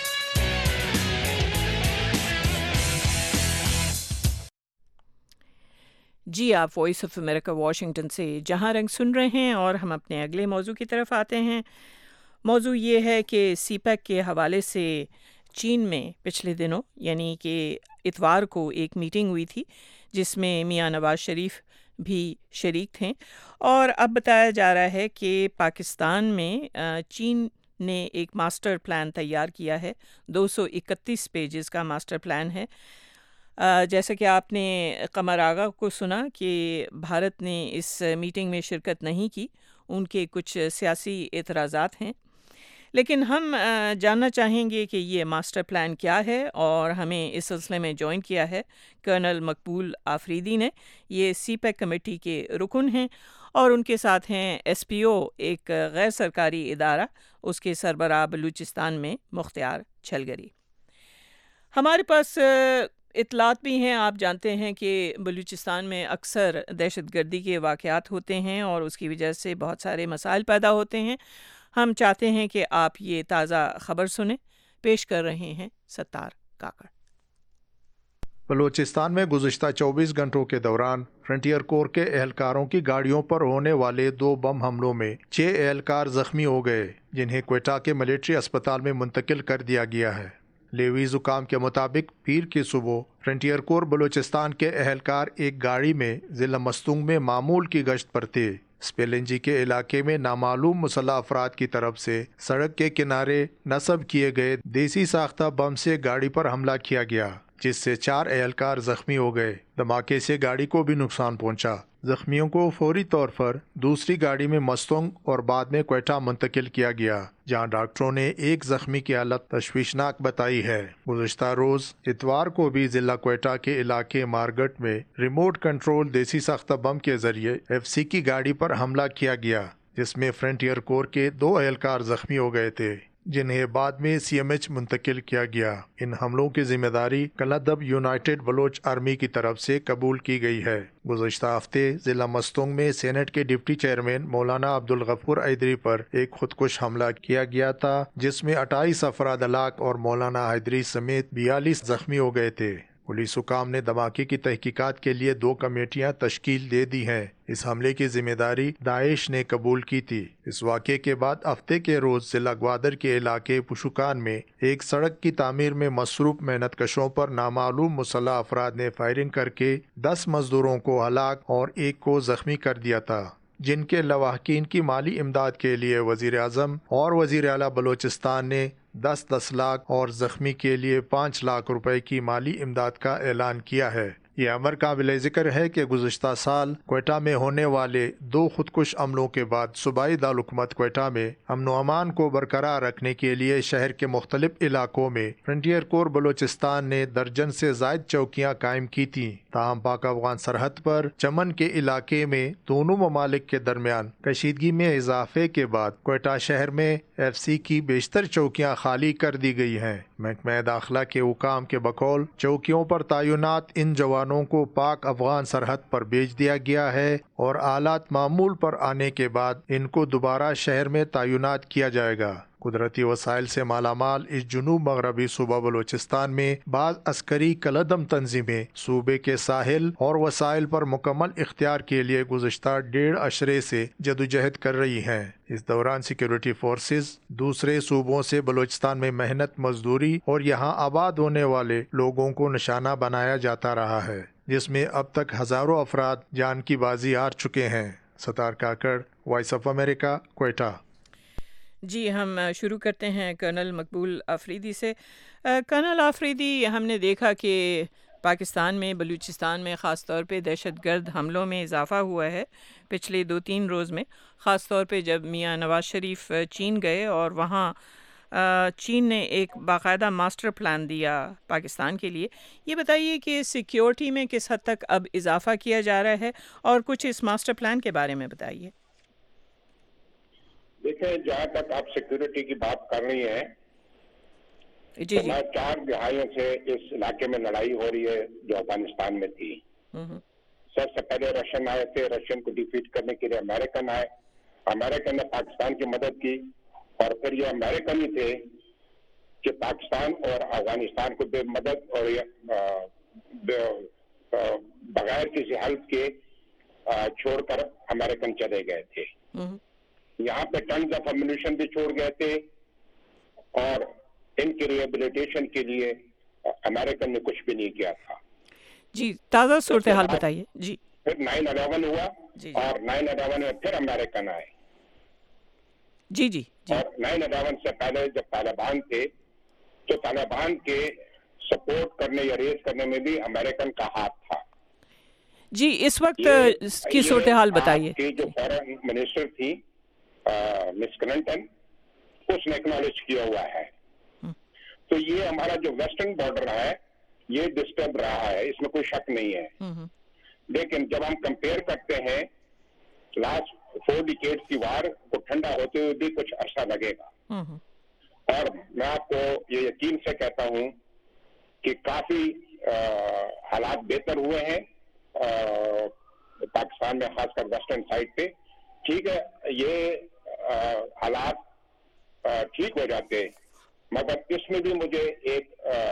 جی آپ وائس آف امریکہ واشنگٹن سے جہاں رنگ سن رہے ہیں، اور ہم اپنے اگلے موضوع کی طرف آتے ہیں. موضوع یہ ہے کہ سی پیک کے حوالے سے چین میں پچھلے دنوں یعنی کہ اتوار کو ایک میٹنگ ہوئی تھی جس میں میاں نواز شریف بھی شریک تھے، اور اب بتایا جا رہا ہے کہ پاکستان میں چین نے ایک ماسٹر پلان تیار کیا ہے. دو سو اکتیس پیجز کا ماسٹر پلان ہے. جیسا کہ آپ نے قمر آغا کو سنا کہ بھارت نے اس میٹنگ میں شرکت نہیں کی، ان کے کچھ سیاسی اعتراضات ہیں، لیکن ہم جاننا چاہیں گے کہ یہ ماسٹر پلان کیا ہے، اور ہمیں اس سلسلے میں جوائن کیا ہے کرنل مقبول آفریدی نے. یہ سی پیک کمیٹی کے رکن ہیں، اور ان کے ساتھ ہیں ایس پی او، ایک غیر سرکاری ادارہ، اس کے سربراہ بلوچستان میں مختار چھلگری. ہمارے پاس اطلاعات بھی ہیں. آپ جانتے ہیں کہ بلوچستان میں اکثر دہشت گردی کے واقعات ہوتے ہیں، اور اس کی وجہ سے بہت سارے مسائل پیدا ہوتے ہیں. ہم چاہتے ہیں کہ آپ یہ تازہ خبر سنیں. پیش کر رہے ہیں ستار کاکڑ.
بلوچستان میں گزشتہ چوبیس گھنٹوں کے دوران فرنٹیئر کور کے اہلکاروں کی گاڑیوں پر ہونے والے دو بم حملوں میں چھ اہلکار زخمی ہو گئے، جنہیں کوئٹہ کے ملٹری اسپتال میں منتقل کر دیا گیا ہے. لیوی حکام کے مطابق پیر کی صبح فرنٹیئر کور بلوچستان کے اہلکار ایک گاڑی میں ضلع مستونگ میں معمول کی گشت پر تھے. سپیلنجی کے علاقے میں نامعلوم مسلح افراد کی طرف سے سڑک کے کنارے نصب کیے گئے دیسی ساختہ بم سے گاڑی پر حملہ کیا گیا، جس سے چار اہلکار زخمی ہو گئے. دھماکے سے گاڑی کو بھی نقصان پہنچا. زخمیوں کو فوری طور پر دوسری گاڑی میں مستونگ اور بعد میں کوئٹہ منتقل کیا گیا، جہاں ڈاکٹروں نے ایک زخمی کی حالت تشویشناک بتائی ہے. گزشتہ روز اتوار کو بھی ضلع کوئٹہ کے علاقے مارگٹ میں ریموٹ کنٹرول دیسی ساختہ بم کے ذریعے ایف سی کی گاڑی پر حملہ کیا گیا، جس میں فرنٹیئر کور کے دو اہلکار زخمی ہو گئے تھے، جنہیں بعد میں سی ایم ایچ منتقل کیا گیا. ان حملوں کی ذمہ داری کلدب یونائٹڈ بلوچ آرمی کی طرف سے قبول کی گئی ہے. گزشتہ ہفتے ضلع مستونگ میں سینٹ کے ڈپٹی چیئرمین مولانا عبدالغفور حیدری پر ایک خودکش حملہ کیا گیا تھا، جس میں اٹھائیس افراد ہلاک اور مولانا حیدری سمیت بیالیس زخمی ہو گئے تھے. پولیس حکام نے دھماکے کی تحقیقات کے لیے دو کمیٹیاں تشکیل دے دی ہیں. اس حملے کی ذمہ داری داعش نے قبول کی تھی. اس واقعے کے بعد ہفتے کے روز ضلع گوادر کے علاقے پشوکان میں ایک سڑک کی تعمیر میں مصروف محنت کشوں پر نامعلوم مسلح افراد نے فائرنگ کر کے دس مزدوروں کو ہلاک اور ایک کو زخمی کر دیا تھا، جن کے لواحقین کی مالی امداد کے لیے وزیر اعظم اور وزیر اعلیٰ بلوچستان نے دس دس لاکھ اور زخمی کے لیے پانچ لاکھ روپے کی مالی امداد کا اعلان کیا ہے. یہ امر قابل ذکر ہے کہ گزشتہ سال کوئٹہ میں ہونے والے دو خودکش حملوں کے بعد صوبائی دارالحکومت کوئٹہ میں امن و امان کو برقرار رکھنے کے لیے شہر کے مختلف علاقوں میں فرنٹیئر کور بلوچستان نے درجن سے زائد چوکیاں قائم کی تھیں. تاہم پاک افغان سرحد پر چمن کے علاقے میں دونوں ممالک کے درمیان کشیدگی میں اضافے کے بعد کوئٹہ شہر میں ایف سی کی بیشتر چوکیاں خالی کر دی گئی ہیں. محکمہ داخلہ کے حکام کے بقول چوکیوں پر تعینات ان جوانوں کو پاک افغان سرحد پر بھیج دیا گیا ہے اور آلات معمول پر آنے کے بعد ان کو دوبارہ شہر میں تعینات کیا جائے گا. قدرتی وسائل سے مالا مال اس جنوب مغربی صوبہ بلوچستان میں بعض عسکری کلعدم تنظیمیں صوبے کے ساحل اور وسائل پر مکمل اختیار کے لیے گزشتہ ڈیڑھ عشرے سے جدوجہد کر رہی ہیں. اس دوران سیکیورٹی فورسز دوسرے صوبوں سے بلوچستان میں محنت مزدوری اور یہاں آباد ہونے والے لوگوں کو نشانہ بنایا جاتا رہا ہے، جس میں اب تک ہزاروں افراد جان کی بازی ہار چکے ہیں. Sattar Kakar, voice of America, Quetta.
جی ہم شروع کرتے ہیں کرنل مقبول آفریدی سے. کرنل آفریدی، ہم نے دیکھا کہ پاکستان میں بلوچستان میں خاص طور پہ دہشت گرد حملوں میں اضافہ ہوا ہے پچھلے دو تین روز میں، خاص طور پہ جب میاں نواز شریف چین گئے اور وہاں چین نے ایک باقاعدہ ماسٹر پلان دیا پاکستان کے لیے. یہ بتائیے کہ سیکیورٹی میں کس حد تک اب اضافہ کیا جا رہا ہے اور کچھ اس ماسٹر پلان کے بارے میں بتائیے.
دیکھیں، جہاں تک آپ سیکیورٹی کی بات کر رہی ہیں،
جی جی
چار دہائیوں سے اس علاقے میں لڑائی ہو رہی ہے جو افغانستان میں تھی. سب سے پہلے رشین آئے تھے، رشین کو ڈیفیٹ کرنے کے لیے امریکن آئے، امریکن نے پاکستان کی مدد کی، اور پھر یہ امریکن ہی تھے کہ پاکستان اور افغانستان کو بے مدد اور بغیر کسی ہیلپ کے چھوڑ کر امریکن چلے گئے تھے. یہاں پہ ٹنز آف امونیشن بھی چھوڑ گئے تھے اور ان کی ریہیبلیٹیشن کے لیے امریکن نے کچھ بھی نہیں کیا تھا.
جی تازہ صورتحال بتائیے. جی
پھر نائن الیون ہوا اور نائن الیون میں پھر امریکن آئے.
جی جی
اور نائن الیون سے پہلے جب طالبان تھے تو طالبان کے سپورٹ کرنے یا ریز کرنے میں بھی امریکن کا ہاتھ تھا.
جی اس وقت کی صورتحال بتائیے.
جو فارن منسٹر تھی مس کلنٹن، اس نے اکنالج کیا ہوا ہے. تو یہ ہمارا جو ویسٹرن بارڈر ہے یہ ڈسٹرب رہا ہے، اس میں کوئی شک نہیں ہے. لیکن جب ہم کمپیئر کرتے ہیں لاسٹ فور ڈیکیڈز کی وار کو، ٹھنڈا ہوتے ہوئے بھی کچھ عرصہ لگے گا. اور میں آپ کو یہ یقین سے کہتا ہوں کہ کافی حالات بہتر ہوئے ہیں پاکستان میں، خاص کر ویسٹرن سائڈ پہ. ٹھیک ہے، یہ حالات ٹھیک ہو جاتے، مگر اس میں بھی مجھے ایک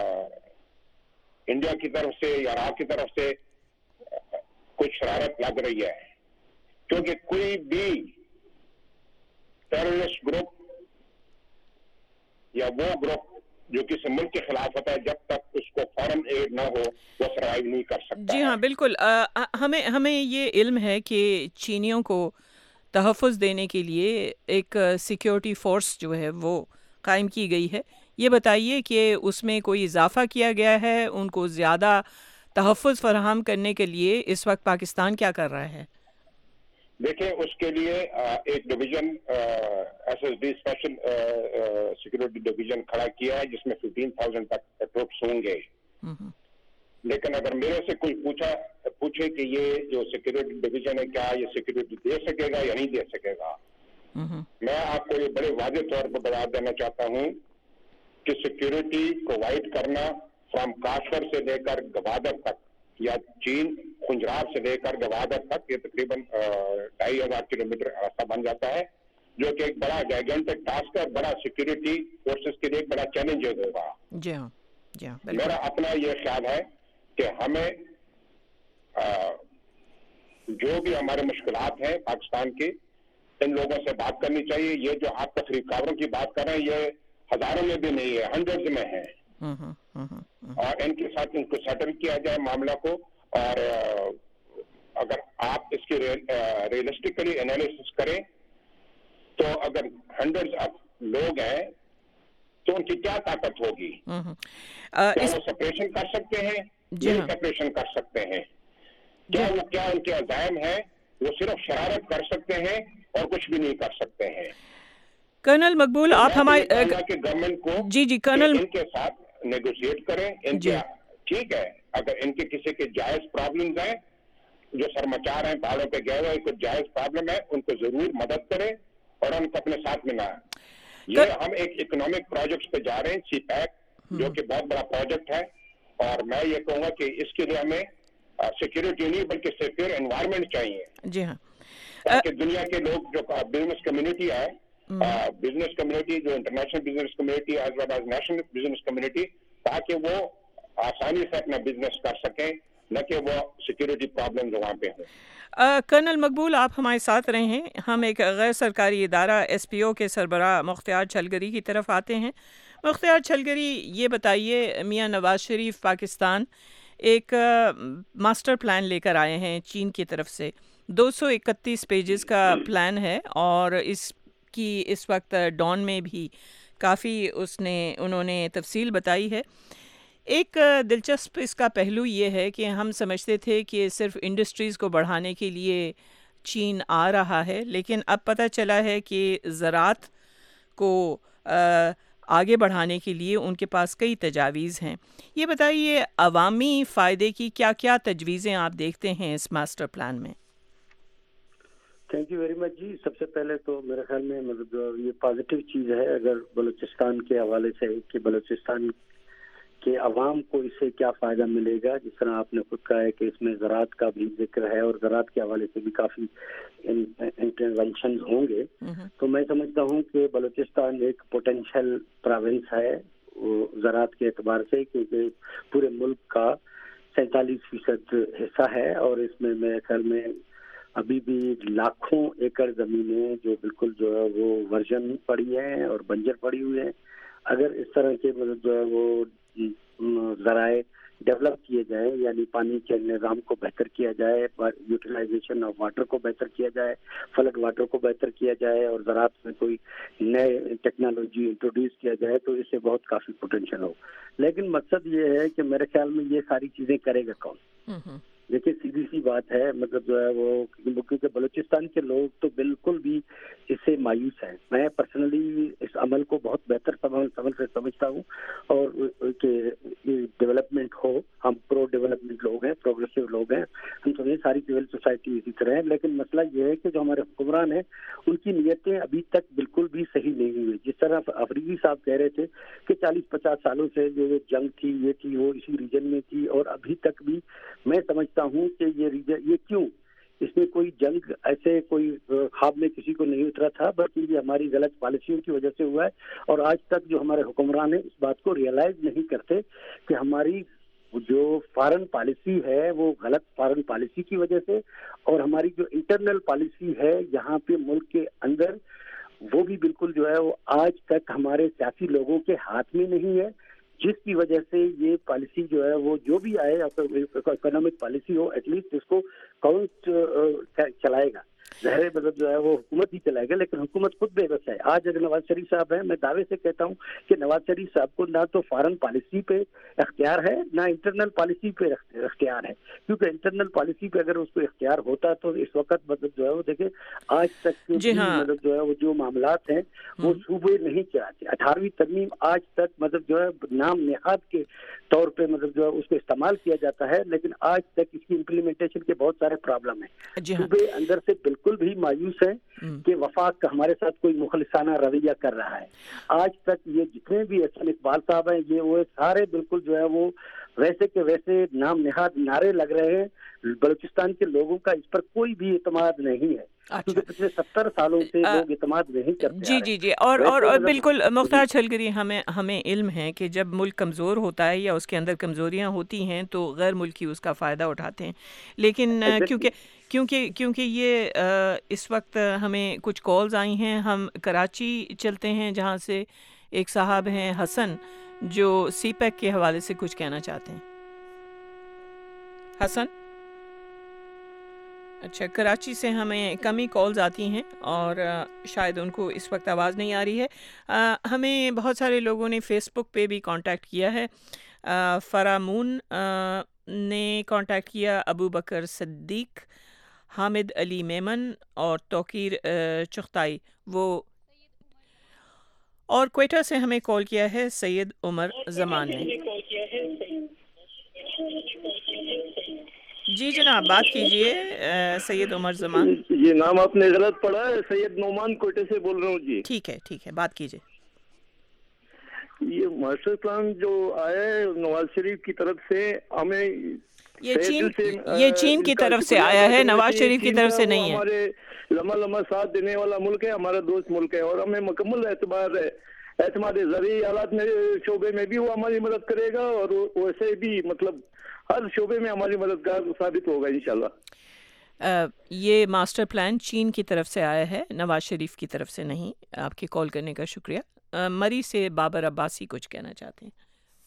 انڈیا کی طرف سے یا عراق کی طرف سے کچھ شرارت لگ رہی ہے، کیونکہ کوئی بھی ٹیررسٹ گروپ یا وہ گروپ جو کسی ملک کے خلاف ہوتا ہے، جب تک اس کو فورن ایڈ نہ ہو وہ سروائیو نہیں کر سکتا.
جی ہاں بالکل. ہمیں ہمیں یہ علم ہے کہ چینیوں کو تحفظ دینے کے لیے ایک سیکیورٹی فورس جو ہے وہ قائم کی گئی ہے. یہ بتائیے کہ اس میں کوئی اضافہ کیا گیا ہے، ان کو زیادہ تحفظ فراہم کرنے کے لیے اس وقت پاکستان کیا کر رہا ہے؟
دیکھیں، اس کے لیے ایک division S S D special security division کھڑا کیا ہے جس میں ففٹین تھاؤزینڈ تک ٹروپس ہوں گے. لیکن اگر میرے سے کوئی پوچھا پوچھے کہ یہ جو سیکیورٹی ڈویژن ہے کیا یہ سیکیورٹی دے سکے گا یا نہیں دے سکے گا، میں آپ کو یہ بڑے واضح طور پر بتا دینا چاہتا ہوں کہ سیکیورٹی پرووائڈ کرنا فرام کاشور سے لے کر گوادر تک یا چین خنجراب سے لے کر گوادر تک، یہ تقریباً ڈھائی ہزار کلو میٹر راستہ بن جاتا ہے، جو کہ ایک بڑا جائگنٹک ٹاسک ہے، بڑا سیکیورٹی فورسز کے لیے ایک بڑا چیلنج ہوگا.
جی ہاں جی ہاں.
میرا اپنا یہ خیال ہے کہ ہمیں جو بھی ہمارے مشکلات ہیں پاکستان کے، ان لوگوں سے بات کرنی چاہیے. یہ جو آپ تقریب کاروں کی بات کر رہے ہیں یہ ہزاروں میں بھی نہیں ہے، ہنڈریڈ میں ہے، اور ان کے ساتھ ان کو سیٹل کیا جائے معاملہ کو. اور اگر آپ اس کی ریئلسٹکلی انالیسس کریں تو اگر ہنڈریڈ آف لوگ ہیں تو ان کی کیا طاقت ہوگی؟ کیا وہ سپریشن کر سکتے ہیں मिल्क ऑपरेशन कर सकते हैं। क्या वो क्या उनके अज़ाइम है? वो सिर्फ शरारत कर सकते हैं और कुछ भी नहीं कर सकते हैं।
कर्नल मकबूल, आप हमारे
गवर्नमेंट को
जी जी कर्नल
इनके साथ नेगोशिएट करें। इनके ठीक है, अगर इनके किसी के जायज प्रॉब्लम्स हैं, जो सरमाचार हैं पहाड़ों पे गए हुए कुछ जायज प्रॉब्लम है, उनको जरूर मदद करें और उनको अपने साथ में लाएं। ये हम एक इकोनॉमिक प्रोजेक्ट पे जा रहे हैं, सी पैक, जो कि बहुत बड़ा प्रोजेक्ट है, और मैं ये कहूँगा कि इसके लिए हमें सिक्योरिटी नहीं बल्कि सिक्योर एनवायरनमेंट चाहिए।
जी हाँ,
ताकि दुनिया के लोग जो बिजनेस कम्युनिटी है, बिजनेस कम्युनिटी जो international business community as well as national business community, ताकि वो आसानी से अपना बिजनेस कर सकें, न कि वो सिक्योरिटी प्रॉब्लम वहाँ पे हो।
कर्नल मकबूल, आप हमारे साथ रहे हैं। हम एक गैर सरकारी इदारा एस पी ओ के सरबराह मुख्तियार छलगरी की तरफ आते हैं। मुख्तियार छलगरी, ये बताइए, मियाँ नवाज शरीफ पाकिस्तान एक मास्टर प्लान लेकर आए हैं चीन की तरफ से। दो सौ इकतीस पेजेस का प्लान है और इसकी इस वक्त डॉन में भी काफ़ी उसने उन्होंने तफसील बताई है। एक दिलचस्प इसका पहलू ये है कि हम समझते थे कि सिर्फ इंडस्ट्रीज़ को बढ़ाने के लिए चीन आ रहा है, लेकिन अब पता चला है कि ज़राअत को आ, आगे बढ़ाने के लिए उनके पास कई तजावीज़ हैं। ये बताइए, अवामी फ़ायदे की क्या क्या तजवीज़ें आप देखते हैं इस मास्टर प्लान में?
थैंक यू वेरी मच जी। सबसे पहले तो मेरे ख्याल में मतलब ये पॉजिटिव चीज़ है अगर बलूचिस्तान के हवाले से कि बलूचिस्तान के अवाम को इससे क्या फ़ायदा मिलेगा। जिस तरह आपने खुद कहा है कि इसमें ज़राअत का भी जिक्र है और ज़राअत के हवाले से भी काफ़ी इंटरवेंशन होंगे, तो मैं समझता हूँ कि बलूचिस्तान एक पोटेंशियल प्रोविंस है ज़राअत के एतबार से, क्योंकि पूरे मुल्क का सैंतालीस फीसद हिस्सा है और इसमें मेरे ख्याल में अभी भी लाखों एकड़ ज़मीनें जो बिल्कुल जो है वो वर्जन पड़ी हैं और बंजर पड़ी हुई हैं। अगर इस तरह के मतलब जो है वो ज़राए डेवलप किए जाए, यानी पानी के निज़ाम को बेहतर किया जाए, यूटिलाइजेशन ऑफ वाटर को बेहतर किया जाए, फ्लड वाटर को बेहतर किया जाए और ज़राअत में कोई नए टेक्नोलॉजी इंट्रोड्यूस किया जाए, तो इससे बहुत काफ़ी पोटेंशियल हो। लेकिन मकसद ये है कि मेरे ख्याल में ये सारी चीज़ें करेगा कौन? देखिए सीधी सी बात है, मतलब जो है वो क्योंकि बलूचिस्तान के लोग तो बिल्कुल भी इससे मायूस हैं। मैं पर्सनली इस अमल को बहुत बेहतर समझ समझ से समझता हूँ और कि डेवलपमेंट हो, हम प्रो डेवलपमेंट लोग हैं, प्रोग्रेसिव लोग हैं, हम समझे सारी सिविल सोसाइटी इसी तरह है। लेकिन मसला ये है कि जो हमारे हुक्मरान हैं उनकी नीयतें अभी तक बिल्कुल भी सही नहीं हुई। जिस तरह अफरीदी साहब कह रहे थे कि चालीस पचास सालों से जो जंग थी ये थी वो इसी रीजन में थी और अभी तक भी मैं समझता हूँ कि ये रीजन ये क्यों इसमें कोई जंग ऐसे कोई ख्वाब में किसी को नहीं उतरा था, बल्कि ये हमारी गलत पॉलिसियों की वजह से हुआ है। और आज तक जो हमारे हुक्मरान हैं इस बात को रियलाइज नहीं करते कि हमारी जो फॉरेन पॉलिसी है वो गलत फॉरेन पॉलिसी की वजह से और हमारी जो इंटरनल पॉलिसी है यहाँ पे मुल्क के अंदर वो भी बिल्कुल जो है वो आज तक हमारे सियासी लोगों के हाथ में नहीं है, जिसकी वजह से ये पॉलिसी जो है वो जो भी आए, इकोनॉमिक पॉलिसी हो, एटलीस्ट इसको कौन चलाएगा? ज़ाहिर मतलब जो है वो हुकूमत ही चलाएगा, लेकिन हुकूमत खुद बेबस है। आज अगर नवाज शरीफ साहब हैं, मैं दावे से कहता हूँ कि नवाज शरीफ साहब को ना तो फॉरेन पॉलिसी पे इख्तियार है ना इंटरनल पॉलिसी पे इख्तियार है, क्योंकि इंटरनल पॉलिसी पे अगर उसको इख्तियार होता तो इस वक्त मतलब जो है वो देखे आज तक मतलब जो है वो जो मामलात हैं वो सूबे नहीं चलाते। अठारहवीं तरमीम आज तक मतलब जो है नाम नेहाद के तौर पे मतलब जो है उसको इस्तेमाल किया जाता है, लेकिन आज तक इसकी इम्प्लीमेंटेशन के बहुत सारे प्रॉब्लम है। सूबे अंदर से बिल्कुल भी मायूस है कि वफाक का हमारे साथ कोई मुखलिसाना रवैया कर रहा है। आज तक ये जितने भी एहसन इकबाल साहब हैं ये वो सारे बिल्कुल जो है वो वैसे के वैसे नाम नेहाद नारे लग रहे हैं। बलूचिस्तान के लोगों का इस पर कोई भी इतमाद नहीं है, क्योंकि पिछले सत्तर सालों से लोग इतमाद नहीं करते।
जी जी जी और और, और बिल्कुल मुख्तार छलगरी, हमें हमें इल्म है कि जब मुल्क कमज़ोर होता है या उसके अंदर कमज़ोरियाँ होती हैं तो गैर मुल्की उसका फ़ायदा उठाते हैं। लेकिन क्योंकि क्योंकि क्योंकि ये इस वक्त हमें कुछ कॉल्स आई हैं, हम कराची चलते हैं जहाँ से एक साहब हैं हसन जो सी पैक के हवाले से कुछ कहना चाहते हैं। हसन, अच्छा, कराची से हमें कम ही कॉल्स आती हैं और शायद उनको इस वक्त आवाज़ नहीं आ रही है। आ, हमें बहुत सारे लोगों ने फेसबुक पे भी कांटेक्ट किया है। आ, फरामून आ, نے کانٹیکٹ کیا ابو بکر صدیق, حامد علی میمن اور توقیر چغتائی, وہ اور کوئٹہ سے ہمیں کال کیا ہے سید عمر زمان نے. جی جناب بات کیجئے سید عمر زمان.
یہ نام آپ نے غلط پڑھا ہے, سید نعمان کوئٹہ سے بول رہا ہوں جی.
ٹھیک ہے ٹھیک ہے بات کیجئے.
یہ ماسٹر پلان جو آیا ہے نواز شریف کی طرف سے, ہمیں
یہ چین یہ چین کی طرف سے آیا ہے, نواز شریف کی طرف سے نہیں ہے.
ہمارے لمحہ لمحہ ساتھ دینے والا ملک ہے, ہمارا دوست ملک ہے, اور ہمیں مکمل اعتبار ہے اعتماد زرعی حالات میں شعبے میں بھی وہ ہماری مدد کرے گا, اور ویسے بھی مطلب ہر شعبے میں ہماری مددگار ثابت ہوگا انشاءاللہ.
یہ ماسٹر پلان چین کی طرف سے آیا ہے, نواز شریف کی طرف سے نہیں. آپ کی کال کرنے کا شکریہ. مری سے بابر عباسی کچھ کہنا چاہتے ہیں.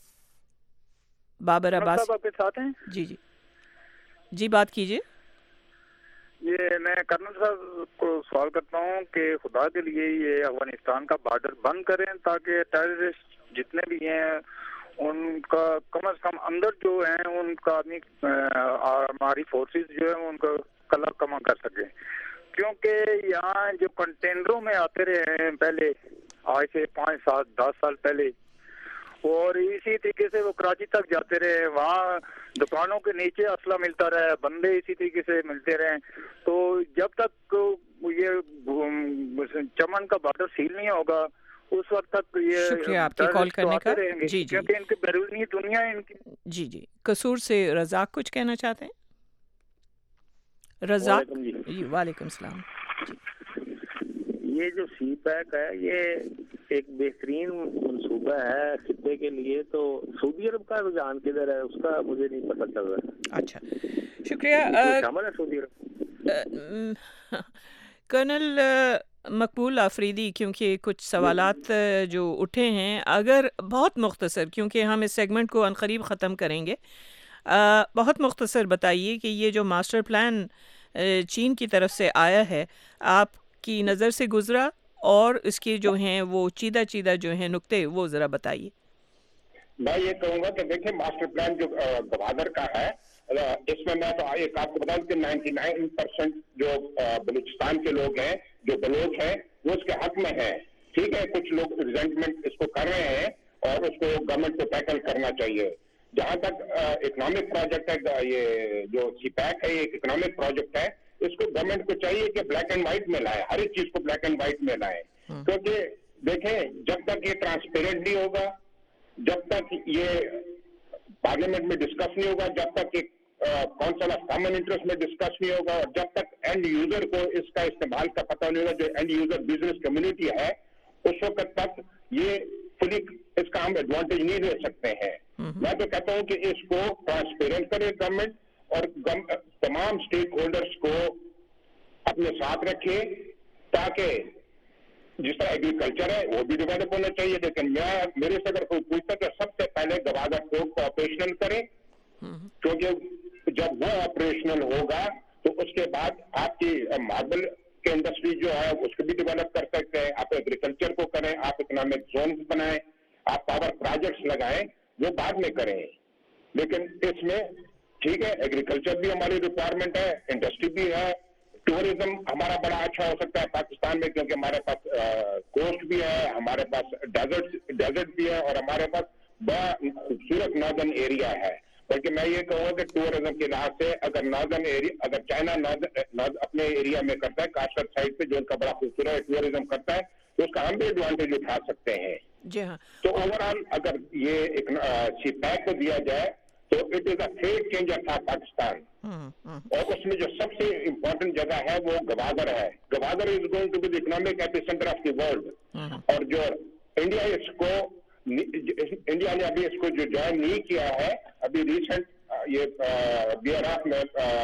بابر عباسی
آپ کے ساتھ ہیں؟
جی جی جی بات کیجئے.
یہ میں کرنل صاحب کو سوال کرتا ہوں کہ خدا کے لیے یہ افغانستان کا بارڈر بند کریں تاکہ ٹیررسٹ جتنے بھی ہیں ان کا کم از کم اندر جو ہیں ان کا آدمی ہماری فورسز جو ہیں ان کا کلر کما کر سکیں, کیونکہ یہاں جو کنٹینروں میں آتے رہے ہیں پہلے آج سے پانچ سات دس سال پہلے, اور اسی طریقے سے وہ کراچی تک جاتے رہے, وہاں دکانوں کے نیچے اسلحہ ملتا رہا, بندے اسی طریقے سے ملتے رہے. تو جب تک یہ چمن کا بارڈر سیل نہیں ہوگا اس وقت تک یہ
شکریہ آپ کی کال کرنے کا. جی جی
کیونکہ ان کی بیرونی دنیا ان کی.
جی جی قصور سے رزاق کچھ کہنا چاہتے ہیں. رزاق جی وعلیکم السلام.
یہ جو سی پیک ہے یہ ایک بہترین منصوبہ ہے خطے کے لیے, تو سعودی عرب کا رجحان کدھر ہے اس کا مجھے نہیں پتہ چل رہا.
اچھا شکریہ.
شامل ہے سعودی عرب.
کرنل مقبول آفریدی, کیونکہ کچھ سوالات جو اٹھے ہیں اگر بہت مختصر, کیونکہ ہم اس سیگمنٹ کو عنقریب ختم کریں گے, بہت مختصر بتائیے کہ یہ جو ماسٹر پلان چین کی طرف سے آیا ہے آپ کی نظر سے گزرا, اور اس کے جو ہیں وہ چیدہ چیدہ جو ہیں نقطے وہ ذرا بتائیے.
میں یہ کہوں گا کہ دیکھیں ماسٹر پلان جو گوادر کا ہے اس میں میں تو ایک آپ کو بتاؤں کہ نائنٹی نائن پرسینٹ جو بلوچستان کے لوگ ہیں جو بلوچ ہیں وہ اس کے حق میں ہیں. ٹھیک ہے, کچھ لوگ ریزنٹمنٹ اس کو کر رہے ہیں اور اس کو گورنمنٹ کو ٹیکل کرنا چاہیے. جہاں تک اکنامک پروجیکٹ ہے, یہ جو سی پیک ہے یہ ایک اکنامک پروجیکٹ ہے, اس کو گورنمنٹ کو چاہیے کہ بلیک اینڈ وائٹ میں لائے, ہر ایک چیز کو بلیک اینڈ وائٹ میں لائے. کیونکہ دیکھیں جب تک یہ ٹرانسپیرنٹ نہیں ہوگا, جب تک یہ پارلیمنٹ میں ڈسکس نہیں ہوگا, جب تک ایک کونسل آف کامن انٹرسٹ میں ڈسکس نہیں ہوگا, اور جب تک اینڈ یوزر کو اس کا استعمال کا پتہ نہیں ہوگا, جو اینڈ یوزر بزنس کمیونٹی ہے, اس وقت تک یہ فلی اس کا ہم ایڈوانٹیج نہیں لے سکتے ہیں. میں تو کہتا ہوں کہ اس کو ٹرانسپیرنٹ کرے گورنمنٹ, اور تمام اسٹیک ہولڈرس کو اپنے ساتھ رکھے, تاکہ جس طرح ایگریکلچر ہے وہ بھی ڈیولپ ہونا چاہیے. لیکن میں میرے سے اگر کوئی پوچھتا کہ سب سے پہلے گوادر پورٹ کو آپریشنل کرے, کیونکہ جب وہ آپریشنل ہوگا تو اس کے بعد آپ کی ماربل کے انڈسٹری جو ہے اس کو بھی ڈیولپ کر سکتے ہیں, آپ ایگریکلچر کو کریں, آپ اکنامک زونز بنائیں, آپ پاور پروجیکٹس لگائیں, وہ بعد میں کریں. لیکن اس میں ٹھیک ہے ایگریکلچر بھی ہماری ریکوائرمنٹ ہے, انڈسٹری بھی ہے, ٹورزم ہمارا بڑا اچھا ہو سکتا ہے پاکستان میں, کیونکہ ہمارے پاس کوسٹ بھی ہے, ہمارے پاس ڈیزرٹ ڈیزرٹ بھی ہے, اور ہمارے پاس بڑا خوبصورت ناردرن ایریا ہے. بلکہ میں یہ کہوں گا کہ ٹورزم کے لحاظ سے اگر ناردرن ایریا, اگر چائنا ناردرن اپنے ایریا میں کرتا ہے کاشتر سائڈ پہ جو ان کا بڑا خوبصورت ٹورزم کرتا ہے, تو اس کا ہم بھی ایڈوانٹیج اٹھا سکتے ہیں.
جی ہاں.
تو اوور آل اگر یہ ایک سی پیک کو دیا جائے تو it is a fair changer تھا پاکستان, اور اس میں جو سب سے امپورٹنٹ جگہ ہے وہ گوادر ہے. Gwadar is going to be the economic epicentre of the world, اور جو انڈیا اس کو انڈیا نے ابھی اس کو جو جوائن نہیں کیا ہے, ابھی ریسنٹ یہ بی آر ایف میں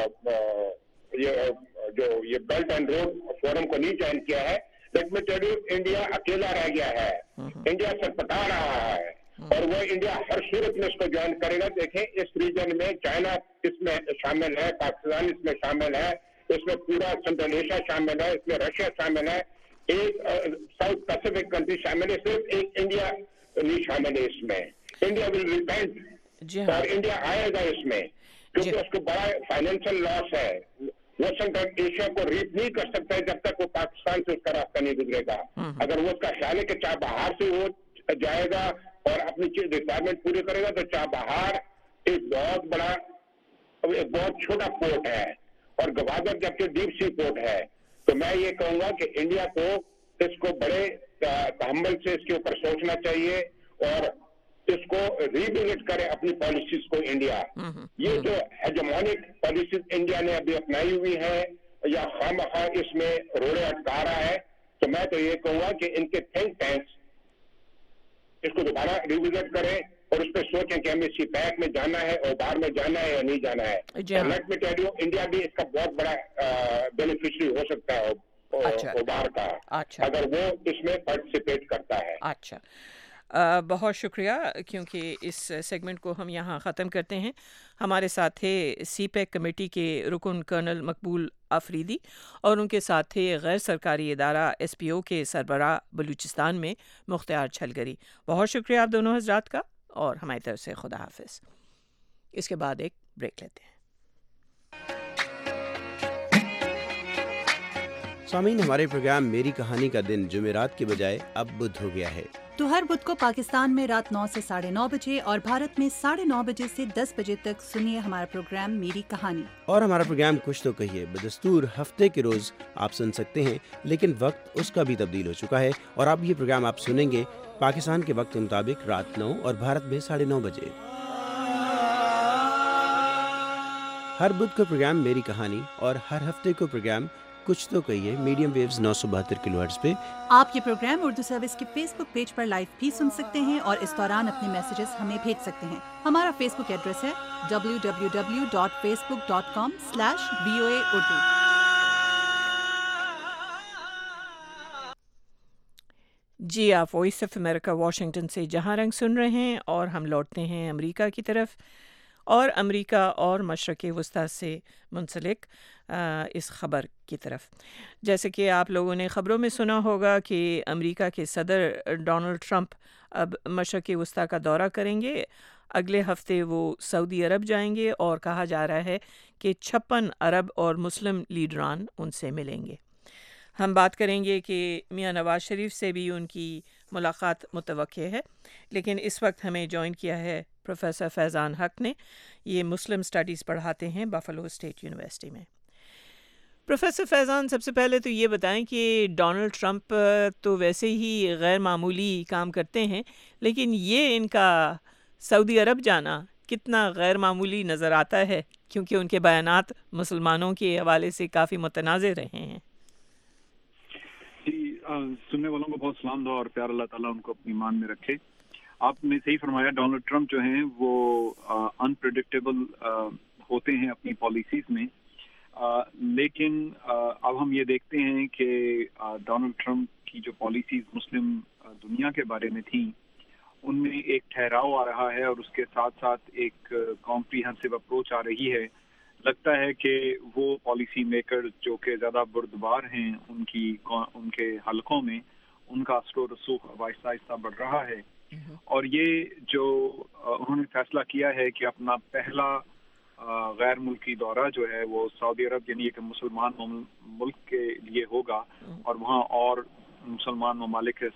یہ جو یہ بیلٹ اینڈ روڈ فورم کو نہیں جوائن کیا ہے. Let me tell you, India اکیلا رہ گیا ہے, انڈیا سر پٹا رہا ہے, اور وہ انڈیا ہر صورت میں اس کو جوائن کرے گا. دیکھیں اس ریجن میں چائنا اس میں شامل ہے, پاکستان اس میں شامل ہے, اس میں پورا سنٹرل ایشیا شامل ہے, اس میں رشیا شامل ہے, ایک ساؤتھ پیسیفک کنٹری شامل ہے, صرف ایک انڈیا نہیں شامل ہے اس میں. انڈیا ول ریپینٹ, اور انڈیا آئے گا اس میں. क्योंकि उसको बड़ा फाइनेंशियल लॉस है। वो सेंट्रल एशिया को रीच नहीं कर सकता है जब तक वो पाकिस्तान से उसका रास्ता नहीं गुजरेगा। अगर वो उसका ख्याल है कि चाबहार से वो जाएगा और अपनी रिक्वायरमेंट पूरी करेगा, तो चाबहार एक बहुत बड़ा, एक बहुत छोटा पोर्ट है और गवादर जबकि डीप सी पोर्ट है। तो मैं ये कहूंगा कि इंडिया को इसको बड़े तहम्मुल से इसके ऊपर सोचना चाहिए और इसको रिविजिट करे अपनी पॉलिसीज को। इंडिया ये जो हेजेमोनिक पॉलिसीज इंडिया ने अभी अपनाई हुई है या खामखा इसमें रोड़े अटका रहा है, तो मैं तो ये कहूंगा कि इनके थिंक टैंक्स इसको दोबारा रिविजिट करें और उस पर सोचें कि हमें सी पैक में जाना है और बाहर में जाना है या नहीं जाना है। Let me tell you, India भी इसका बहुत बड़ा बेनिफिशियरी हो सकता है ओबार का, अच्छा। अगर वो इसमें पार्टिसिपेट करता है।
अच्छा, आ, बहुत शुक्रिया, क्योंकि इस सेगमेंट को हम यहाँ ख़त्म करते हैं। हमारे साथ थे सी पैक कमेटी के रुकन कर्नल मकबूल आफरीदी और उनके साथ थे गैर सरकारी इदारा एस पी ओ के सरबराह बलूचिस्तान में मुख्तियार छलगरी। बहुत शुक्रिया आप दोनों हजरात का और हमारी तरफ से खुदा हाफिज़। इसके बाद एक ब्रेक लेते हैं।
सामीन, हमारे प्रोग्राम मेरी कहानी का दिन जुमेरात के बजाय अब बुध हो गया है।
तो हर बुध को पाकिस्तान में रात नौ से साढ़े नौ बजे और भारत में साढ़े नौ बजे से दस बजे तक सुनिए हमारा प्रोग्राम मेरी कहानी।
और हमारा प्रोग्राम कुछ तो कहिए बदस्तूर हफ्ते के रोज आप सुन सकते हैं, लेकिन वक्त उसका भी तब्दील हो चुका है और अब ये प्रोग्राम आप सुनेंगे पाकिस्तान के वक्त के मुताबिक रात नौ और भारत में साढ़े नौ बजे। हर बुध को प्रोग्राम मेरी कहानी और हर हफ्ते को प्रोग्राम कुछ तो कहिए मीडियम वेव्स नौ सौ बहत्तर किलोहर्ट्ज़ पे।
आप ये प्रोग्राम उर्दू सर्विस के फेसबुक पेज पर लाइव भी सुन सकते हैं और इस दौरान अपने मैसेजेस हमें भेज सकते हैं। हमारा फेसबुक एड्रेस है W W W dot facebook dot com slash V O A Urdu.
जी, आप वॉइस ऑफ अमेरिका वाशिंगटन से जहां रंग सुन रहे हैं और हम लौटते हैं अमेरिका की तरफ और अमेरिका और मशरक़ वस्ता से मुंसलिक इस ख़बर की तरफ। जैसे कि आप लोगों ने ख़बरों में सुना होगा कि अमेरिका के सदर डोनाल्ड ट्रंप अब मशरक़ वस्ता का दौरा करेंगे। अगले हफ्ते वो सऊदी अरब जाएंगे और कहा जा रहा है कि छप्पन अरब और मुस्लिम लीडरान उनसे मिलेंगे। हम बात करेंगे कि मियां नवाज शरीफ से भी उनकी मुलाकात मुतवक्के है, लेकिन इस वक्त हमें जॉइन किया है प्रोफेसर फैज़ान हक ने। ये मुस्लिम स्टडीज़ पढ़ाते हैं बफलो स्टेट यूनिवर्सिटी में। प्रोफेसर फैज़ान, सबसे पहले तो ये बताएं कि डोनाल्ड ट्रंप तो वैसे ही गैर मामूली काम करते हैं, लेकिन ये इनका सऊदी अरब जाना कितना गैर मामूली नज़र आता है, क्योंकि उनके बयानात मुसलमानों के हवाले से काफ़ी मुतनाज़िर रहे हैं।
जी, सुनने वालों को बहुत सलाम दो और प्यार अल्लाह ताला उनको अपनी ईमान में रखे। आपने सही फरमाया, डोनाल्ड ट्रंप जो हैं वो अनप्रेडिक्टेबल होते हैं अपनी पॉलिसीज़ में, आ, लेकिन आ, अब हम ये देखते हैं कि डोनाल्ड ट्रंप की जो पॉलिसीज़ मुस्लिम दुनिया के बारे में थी उनमें एक ठहराव आ रहा है और उसके साथ साथ एक कॉम्प्रिहेंसिव अप्रोच आ रही है। लगता है कि वो पॉलिसी मेकर जो कि ज़्यादा बुर्दबार हैं उनकी उनके हलकों में उनका असर रसूख आहिस्ता आहिस्ता बढ़ रहा है। और ये जो उन्होंने फैसला किया है कि अपना पहला गैर मुल्की दौरा जो है वो सऊदी अरब यानी एक मुसलमान मुल्क के लिए होगा और वहाँ और मुसलमान ममालिक के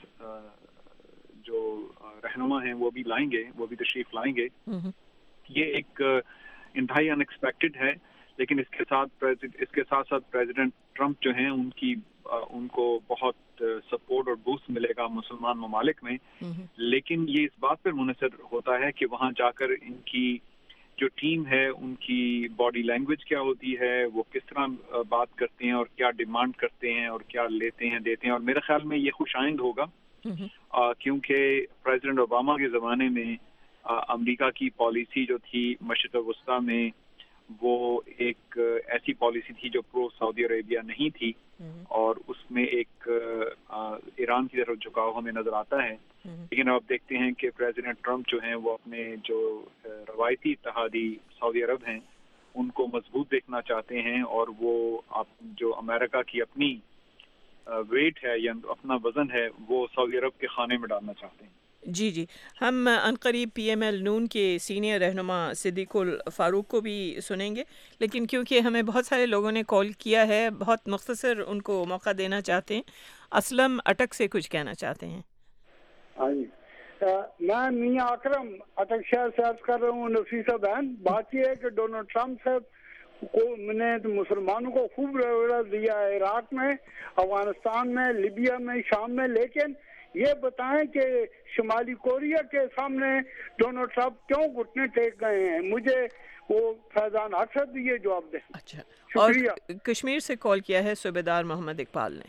जो रहनुमा हैं वो भी लाएंगे, वो भी तशरीफ लाएंगे। ये एक इंतहाई अनएक्सपेक्टेड है, लेकिन इसके साथ इसके साथ साथ प्रेसिडेंट ट्रंप जो हैं उनकी उनको बहुत सपोर्ट और बूस्ट मिलेगा मुसलमान ममालिक में। लेकिन ये इस बात पर मुनसर होता है कि वहाँ जाकर इनकी जो टीम है उनकी बॉडी लैंग्वेज क्या होती है, वो किस तरह बात करते हैं और क्या डिमांड करते हैं और क्या लेते हैं देते हैं। और मेरे ख्याल में ये खुशाइंद होगा क्योंकि प्रेसिडेंट ओबामा के ज़माने में अमेरिका की पॉलिसी जो थी मशरिक़ वस्ता में वो एक ऐसी पॉलिसी थी जो प्रो सऊदी अरेबिया नहीं थी और उसमें एक ईरान की तरफ झुकाव हमें नजर आता है। लेकिन अब देखते हैं कि प्रेसिडेंट ट्रंप जो हैं वो अपने जो रवायती इत्तेहादी सऊदी अरब हैं उनको मजबूत देखना चाहते हैं और वो आप जो अमेरिका की अपनी वेट है या अपना वजन है वो सऊदी अरब के खाने में डालना चाहते हैं।
جی جی ہم عنقریب پی ایم ایل نون کے سینئر رہنما صدیق الفاروق کو بھی سنیں گے، لیکن کیونکہ ہمیں بہت سارے لوگوں نے کال کیا ہے، بہت مختصر ان کو موقع دینا چاہتے ہیں۔ اسلم اٹک سے کچھ کہنا چاہتے ہیں۔
ہاں جی، میں میاں اکرم اٹک شہر سے عرض کر رہا ہوں نفیسہ بہن، بات یہ ہے کہ ڈونلڈ ٹرمپ صاحب کو نے مسلمانوں کو خوب روزہ دیا ہے، عراق میں، افغانستان میں، لیبیا میں، شام میں، لیکن یہ بتائیں کہ شمالی کوریا کے سامنے ڈونلڈ ٹرمپ کیوں گھٹنے ٹیک گئے ہیں؟ مجھے وہ فیضان حسد یہ جواب دیں۔
اچھا، اور کشمیر سے کال کیا ہے صوبیدار محمد اقبال نے۔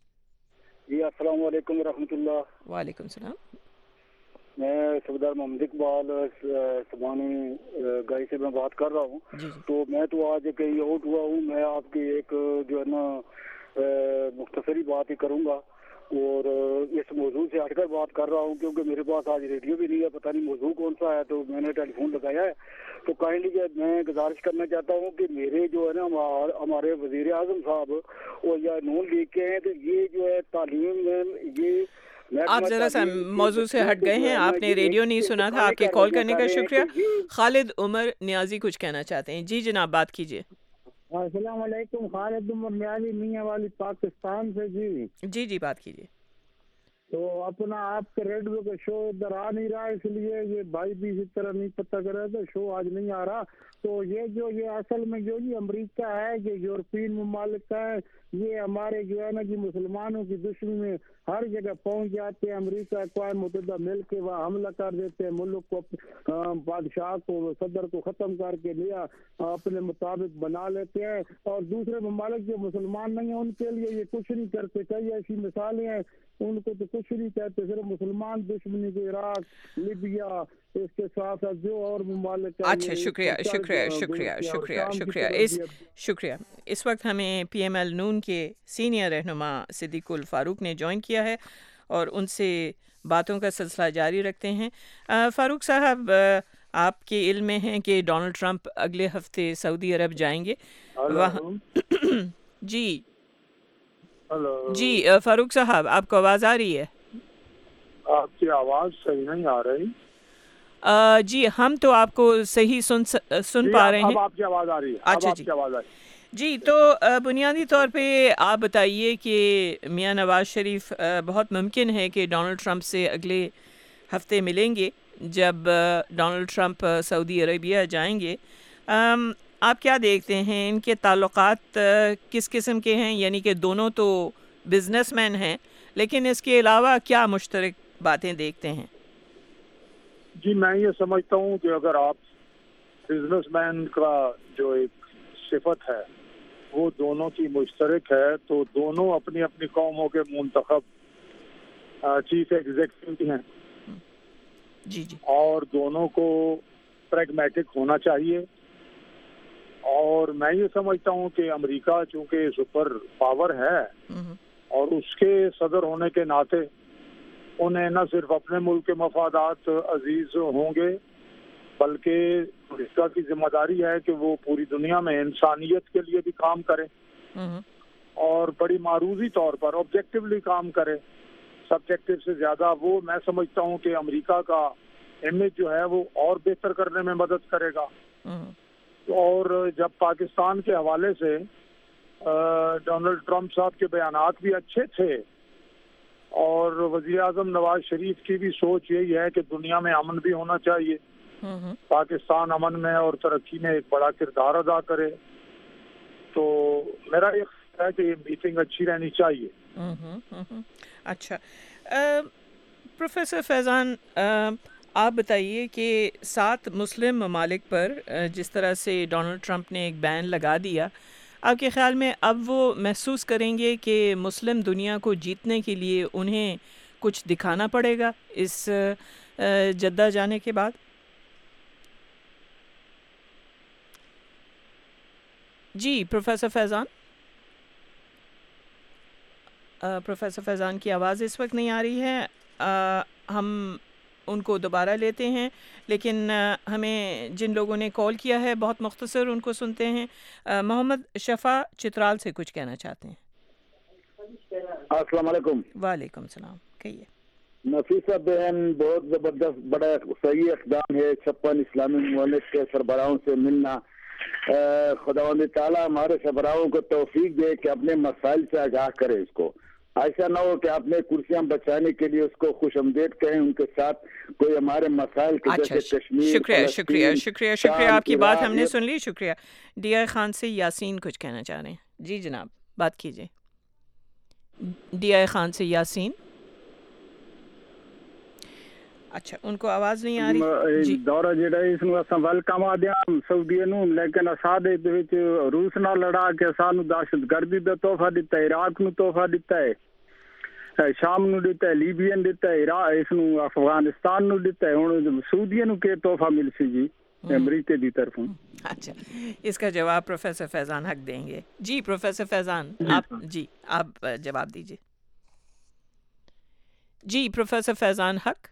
جی السلام علیکم ورحمۃ اللہ۔
وعلیکم السلام،
میں صوبیدار محمد اقبال سبانی گائی سے میں بات کر رہا ہوں۔
جی
تو میں تو آج کہیں آؤٹ ہوا ہوں، میں آپ کی ایک جو ہے نا مختصری بات ہی کروں گا اور اس موضوع سے ہٹ کر بات کر رہا ہوں کیونکہ میرے پاس آج ریڈیو بھی نہیں ہے، پتہ نہیں موضوع کون سا ہے، تو میں نے ٹیلی فون لگایا ہے۔ تو کائنڈلی میں گزارش کرنا چاہتا ہوں کہ میرے جو ہے نا ہمارے وزیر اعظم صاحب اور یا نون لیگ کے ہیں، تو یہ جو ہے تعلیم میں یہ
آپ ذرا سا موضوع سے ہٹ گئے ہیں، آپ نے ریڈیو نہیں سنا تھا۔ آپ کے کال کرنے کا شکریہ۔ خالد عمر نیازی کچھ کہنا چاہتے ہیں۔ جی جناب بات کیجیے۔
السلام علیکم، خالد عمر نیازی میاں والی پاکستان سے۔ جی
جی جی بات کیجیے۔
تو اپنا آپ کے ریڈیو کا شو ادھر آ نہیں رہا، اس لیے یہ بھائی بھی اسی طرح نہیں پتہ کر رہا تھا، شو آج نہیں آ رہا۔ تو یہ جو یہ اصل میں جو یہ امریکہ ہے، یہ یورپین ممالک کا ہے، یہ ہمارے جو ہے نا کہ مسلمانوں کی دشمنی میں ہر جگہ پہنچ جاتے ہیں۔ امریکہ اقوام متحدہ مل کے وہاں حملہ کر دیتے ہیں، ملک کو بادشاہ کو صدر کو ختم کر کے لیا اپنے مطابق بنا لیتے ہیں، اور دوسرے ممالک جو مسلمان نہیں ہیں ان کے لیے یہ کچھ نہیں کرتے۔ کئی ایسی مثالیں ہیں، ان کو تو کچھ نہیں کہتے، صرف مسلمان دشمنی کے عراق، لیبیا، اس کے ساتھ ساتھ جو اور ممالک۔
اچھا شکریہ شکریہ شکریہ شکریہ شکریہ اس شکریہ اس وقت ہمیں پی ایم ایل نون کے سینئر رہنما صدیق الفاروق نے جوائن کیا ہے اور ان سے باتوں کا سلسلہ جاری رکھتے ہیں۔ فاروق صاحب، آپ کے علم میں ہیں کہ ڈونلڈ ٹرمپ اگلے ہفتے سعودی عرب جائیں گے وہاں جی جی فاروق صاحب آپ کو آواز آ رہی ہے؟
آپ کی آواز صحیح نہیں آ رہی۔
آ, جی ہم تو آپ کو صحیح سن سن پا رہے ہیں۔
اب آپ کی آواز آ رہی ہے۔
اچھا جی جی تو بنیادی طور پہ آپ بتائیے کہ میاں نواز شریف بہت ممکن ہے کہ ڈونلڈ ٹرمپ سے اگلے ہفتے ملیں گے جب ڈونلڈ ٹرمپ سعودی عربیہ جائیں گے۔ آپ کیا دیکھتے ہیں ان کے تعلقات کس قسم کے ہیں؟ یعنی کہ دونوں تو بزنس مین ہیں، لیکن اس کے علاوہ کیا مشترک باتیں دیکھتے ہیں؟
جی میں یہ سمجھتا ہوں کہ اگر آپ بزنس مین کا جو ایک صفت ہے وہ دونوں کی مشترک ہے تو دونوں اپنی اپنی قوموں کے منتخب چیف ایگزیکٹو ہیں
جی جی
اور دونوں کو پریگمیٹک ہونا چاہیے۔ اور میں یہ سمجھتا ہوں کہ امریکہ چونکہ سپر پاور ہے اور اس کے صدر ہونے کے ناطے انہیں نہ صرف اپنے ملک کے مفادات عزیز ہوں گے بلکہ امریکہ کی ذمہ داری ہے کہ وہ پوری دنیا میں انسانیت کے لیے بھی کام کرے اور بڑی معروضی طور پر آبجیکٹیولی کام کرے، سبجیکٹیو سے زیادہ۔ وہ میں سمجھتا ہوں کہ امریکہ کا امیج جو ہے وہ اور بہتر کرنے میں مدد کرے گا۔ اور جب پاکستان کے حوالے سے ڈونلڈ ٹرمپ صاحب کے بیانات بھی اچھے تھے اور وزیر اعظم نواز شریف کی بھی سوچ یہی ہے کہ دنیا میں امن بھی ہونا چاہیے، پاکستان امن میں اور ترقی میں ایک بڑا کردار ادا کرے، تو میرا یہ خیال ہے کہ یہ میٹنگ اچھی رہنی چاہیے۔
اچھا پروفیسر فیضان، آپ بتائیے کہ سات مسلم ممالک پر جس طرح سے ڈونلڈ ٹرمپ نے ایک بین لگا دیا، آپ کے خیال میں اب وہ محسوس کریں گے کہ مسلم دنیا کو جیتنے کے لیے انہیں کچھ دکھانا پڑے گا اس جدہ جانے کے بعد؟ جی پروفیسر فیضان، پروفیسر فیضان کی آواز اس وقت نہیں آ رہی ہے، ہم ان کو دوبارہ لیتے ہیں، لیکن ہمیں جن لوگوں نے کال کیا ہے بہت مختصر ان کو سنتے ہیں۔ محمد شفا چترال سے کچھ کہنا چاہتے ہیں۔
السلام علیکم۔
وعلیکم السلام، کہیے۔
नफीसा बहन, बहुत जबरदस्त बड़ा सही इक़दाम है छप्पन इस्लामी ममालिक के सरबराहों से मिलना। खुदावंद ताला हमारे सरबराहों को तौफीक दे कि अपने मसाइल से आगाह करे इसको। ऐसा ना हो कि अपने कुर्सियां बचाने के लिए उसको खुशमदीद कहें, उनके साथ कोई हमारे मसाइल के
अच्छा,
जैसे कश्मीर,
शुक्रिया शुक्रिया शुक्रिया शुक्रिया
शाम,
आपकी बात
इराक,
हमने
ये-
सुन ली। शुक्रिया। डीआई खान से यासीन कुछ कहना चाह रहे हैं। जी जनाब, बात कीजिए। डीआई खान से यासीन। अच्छा, उनको आवाज़ नहीं आ रही जी।
ਦੌਰਾ ਜਿਹੜਾ ਇਸ ਨੂੰ ਅਸਾਂ ਵੈਲਕਮ ਆਦੇ ਹਾਂ ਸਾਊਦੀ ਨੂੰ, ਲੇਕਿਨ ਸਾਡੇ ਦੇ ਵਿੱਚ ਰੂਸ ਨਾਲ ਲੜਾ ਕੇ ਸਾਨੂੰ ਦਹਿਸ਼ਤਗਰਦੀ ਦਾ ਤੋਹਫਾ ਦਿੱਤਾ, ਇਰਾਕ ਨੂੰ ਤੋਹਫਾ ਦਿੱਤਾ ਹੈ, ਸ਼ਾਮ ਨੂੰ ਦਿੱਤਾ ਹੈ, ਲੀਬੀਆ ਨੂੰ ਦਿੱਤਾ ਹੈ, ਇਰਾਕ ਇਸ ਨੂੰ ਅਫਗਾਨਿਸਤਾਨ ਨੂੰ ਦਿੱਤਾ ਹੈ। ਹੁਣ ਸਾਊਦੀ ਨੂੰ ਕੀ ਤੋਹਫਾ ਮਿਲ ਸੀ ਜੀ अमरीका की तरफों?
अच्छा, इसका जवाब प्रोफेसर फैजान हक देंगे। जी प्रोफेसर फैजान, आप जी आप अ, जवाब दीजिए। जी प्रोफेसर फैजान हक,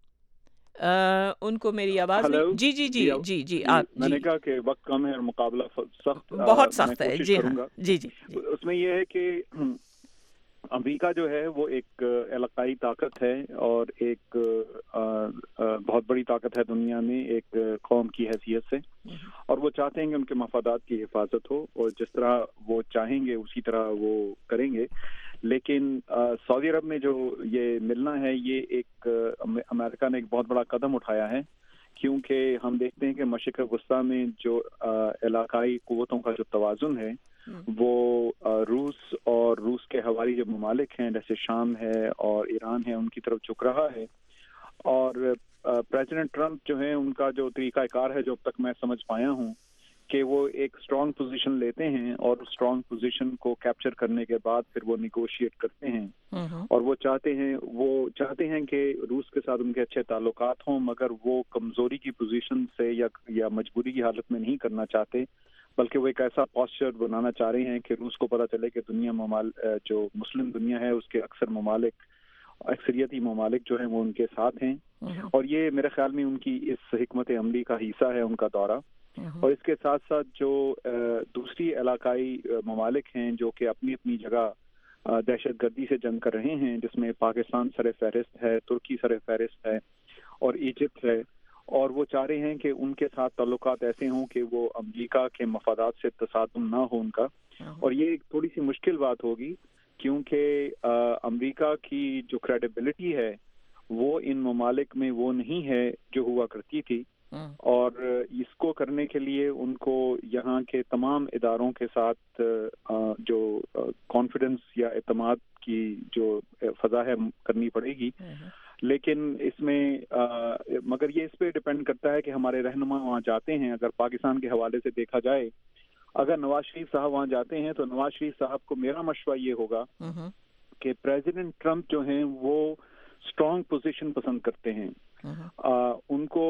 अ, उनको मेरी आवाज़
हेलो।
नहीं- जी जी जी जी जी आप
मैंने
जी
कहा कि वक्त कम है और मुकाबला फ- सख्त
बहुत
अ,
सख्त
मैं
है।
कोशिश
जी हाँ
करूंगा।
जी जी जी।
उसमें यह है कि हम्म, अमेरिका जो है वो एक अ, इलाकाई ताकत है और एक अ, अ, बहुत बड़ी ताकत है दुनिया में एक अ, कौम की हैसियत से, और वो चाहते हैं कि उनके मफादात की हिफाजत हो और जिस तरह वो चाहेंगे उसी तरह वो करेंगे। लेकिन अ, सऊदी अरब में जो ये मिलना है, ये एक अ, अमे- अमेरिका ने एक बहुत बड़ा कदम उठाया है, क्योंकि हम देखते हैं कि मशरिक़ वस्ता में जो अ, इलाकाई क़ुव्वतों का जो तवाज़ुन है वो अ, रूस और रूस के हवाली जो ममालिक हैं जैसे शाम है और ईरान है उनकी तरफ झुक रहा है। और प्रेसिडेंट ट्रंप जो है उनका जो तरीक़ाकार है जो अब तक मैं समझ पाया हूँ कि वो एक स्ट्रॉन्ग पोजीशन लेते हैं और उस स्ट्रॉन्ग पोजीशन को कैप्चर करने के बाद फिर वो निगोशिएट करते हैं और वो चाहते हैं वो चाहते हैं कि रूस के साथ उनके अच्छे ताल्लुकात हों, मगर वो कमज़ोरी की पोजीशन से या या मजबूरी की हालत में नहीं करना चाहते, बल्कि वो एक ऐसा पॉस्चर बनाना चाह रहे हैं कि रूस को पता चले कि दुनिया ममाल जो मुस्लिम दुनिया है उसके अक्सर ममालिक अक्सरियती ममालिक जो हैं वो उनके साथ हैं। और ये मेरे ख्याल में उनकी इस हिकमत अमली का हिस्सा है उनका दौरा। और इसके साथ साथ जो दूसरी इलाकाई ममालिक हैं जो कि अपनी अपनी जगह दहशत गर्दी से जंग कर रहे हैं, जिसमें पाकिस्तान सर फहरिस्त है, तुर्की सर फहरिस्त है और इजिप्ट है, और वो चाह रहे हैं कि उनके साथ ताल्लुकात ऐसे हों कि वो अमेरिका के मफादात से तसादुम ना हो उनका। और ये एक थोड़ी सी मुश्किल बात होगी क्योंकि अमेरिका की जो क्रेडिबिलिटी है वो इन ममालिक में वो नहीं है जो हुआ करती थी, और इसको करने के लिए उनको यहाँ के तमाम इदारों के साथ जो कॉन्फिडेंस या एतमाद की जो फ़ज़ा है करनी पड़ेगी। लेकिन इसमें आ, मगर ये इस पे डिपेंड करता है कि हमारे रहनुमा वहाँ जाते हैं। अगर पाकिस्तान के हवाले से देखा जाए, अगर नवाज शरीफ साहब वहाँ जाते हैं तो नवाज शरीफ साहब को मेरा मशवरा ये होगा कि प्रेसिडेंट ट्रंप जो हैं वो स्ट्रॉन्ग पोजीशन पसंद करते हैं। आ, उनको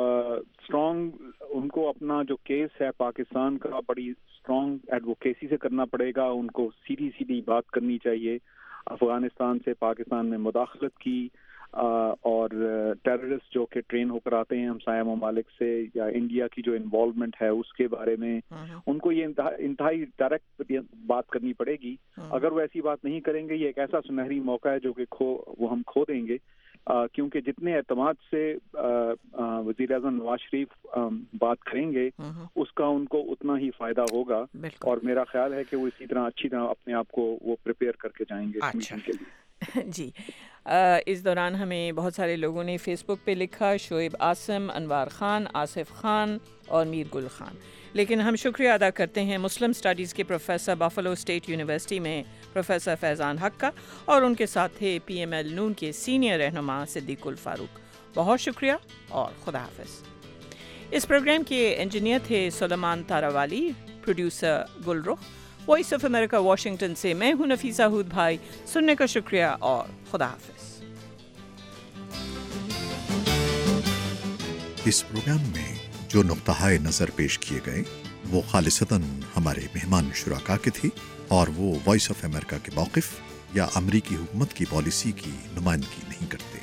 स्ट्रॉन्ग उनको अपना जो केस है पाकिस्तान का बड़ी स्ट्रॉन्ग एडवोकेसी से करना पड़ेगा। उनको सीधी सीधी बात करनी चाहिए अफगानिस्तान से पाकिस्तान में मुदाखलत की, आ, और टेररिस्ट जो कि ट्रेन होकर आते हैं हमसाया ममालिक से, या इंडिया की जो इन्वॉल्वमेंट है उसके बारे में उनको ये इंतहाई डायरेक्ट बात करनी पड़ेगी। अगर वो ऐसी बात नहीं करेंगे, ये एक ऐसा सुनहरी मौका है जो कि खो वो हम खो देंगे, आ, क्योंकि जितने एतमाद से वज़ीर आज़म नवाज शरीफ आ, बात करेंगे उसका उनको उतना ही फ़ायदा होगा। और मेरा ख्याल है कि वो इसी तरह अच्छी तरह अपने आप को वो प्रिपेयर करके जाएंगे इस मीटिंग के लिए।
जी आ, इस दौरान हमें बहुत सारे लोगों ने फ़ेसबुक पे लिखा, शोएब आसम, अनवार ख़ान, आसिफ ख़ान और मीर गुल ख़ान। लेकिन हम शुक्रिया अदा करते हैं मुस्लिम स्टडीज़ के प्रोफेसर बफलो स्टेट यूनिवर्सिटी में प्रोफेसर फैज़ान हक का, और उनके साथ थे पी एम एल नून के सीनियर रहनुमा सिद्दीकुल फ़ारूक। बहुत शुक्रिया और खुदा हाफ़िज़। इस प्रोग्राम के इंजीनियर थे Suleman Tarawali, producer Gulrukh. Voice of America Washington से मैं हूं नफीसा हूद भाई। सुनने का शुक्रिया और खुदा हाफ़िज़।
इस प्रोग्राम में जो नुक्ता-ए नज़र पेश किए गए वो खालिसतन हमारे मेहमान शुराका के थे और वो वॉइस ऑफ अमेरिका के मौक़िफ़ या अमरीकी हुकूमत की पॉलिसी की नुमाइंदगी नहीं करते।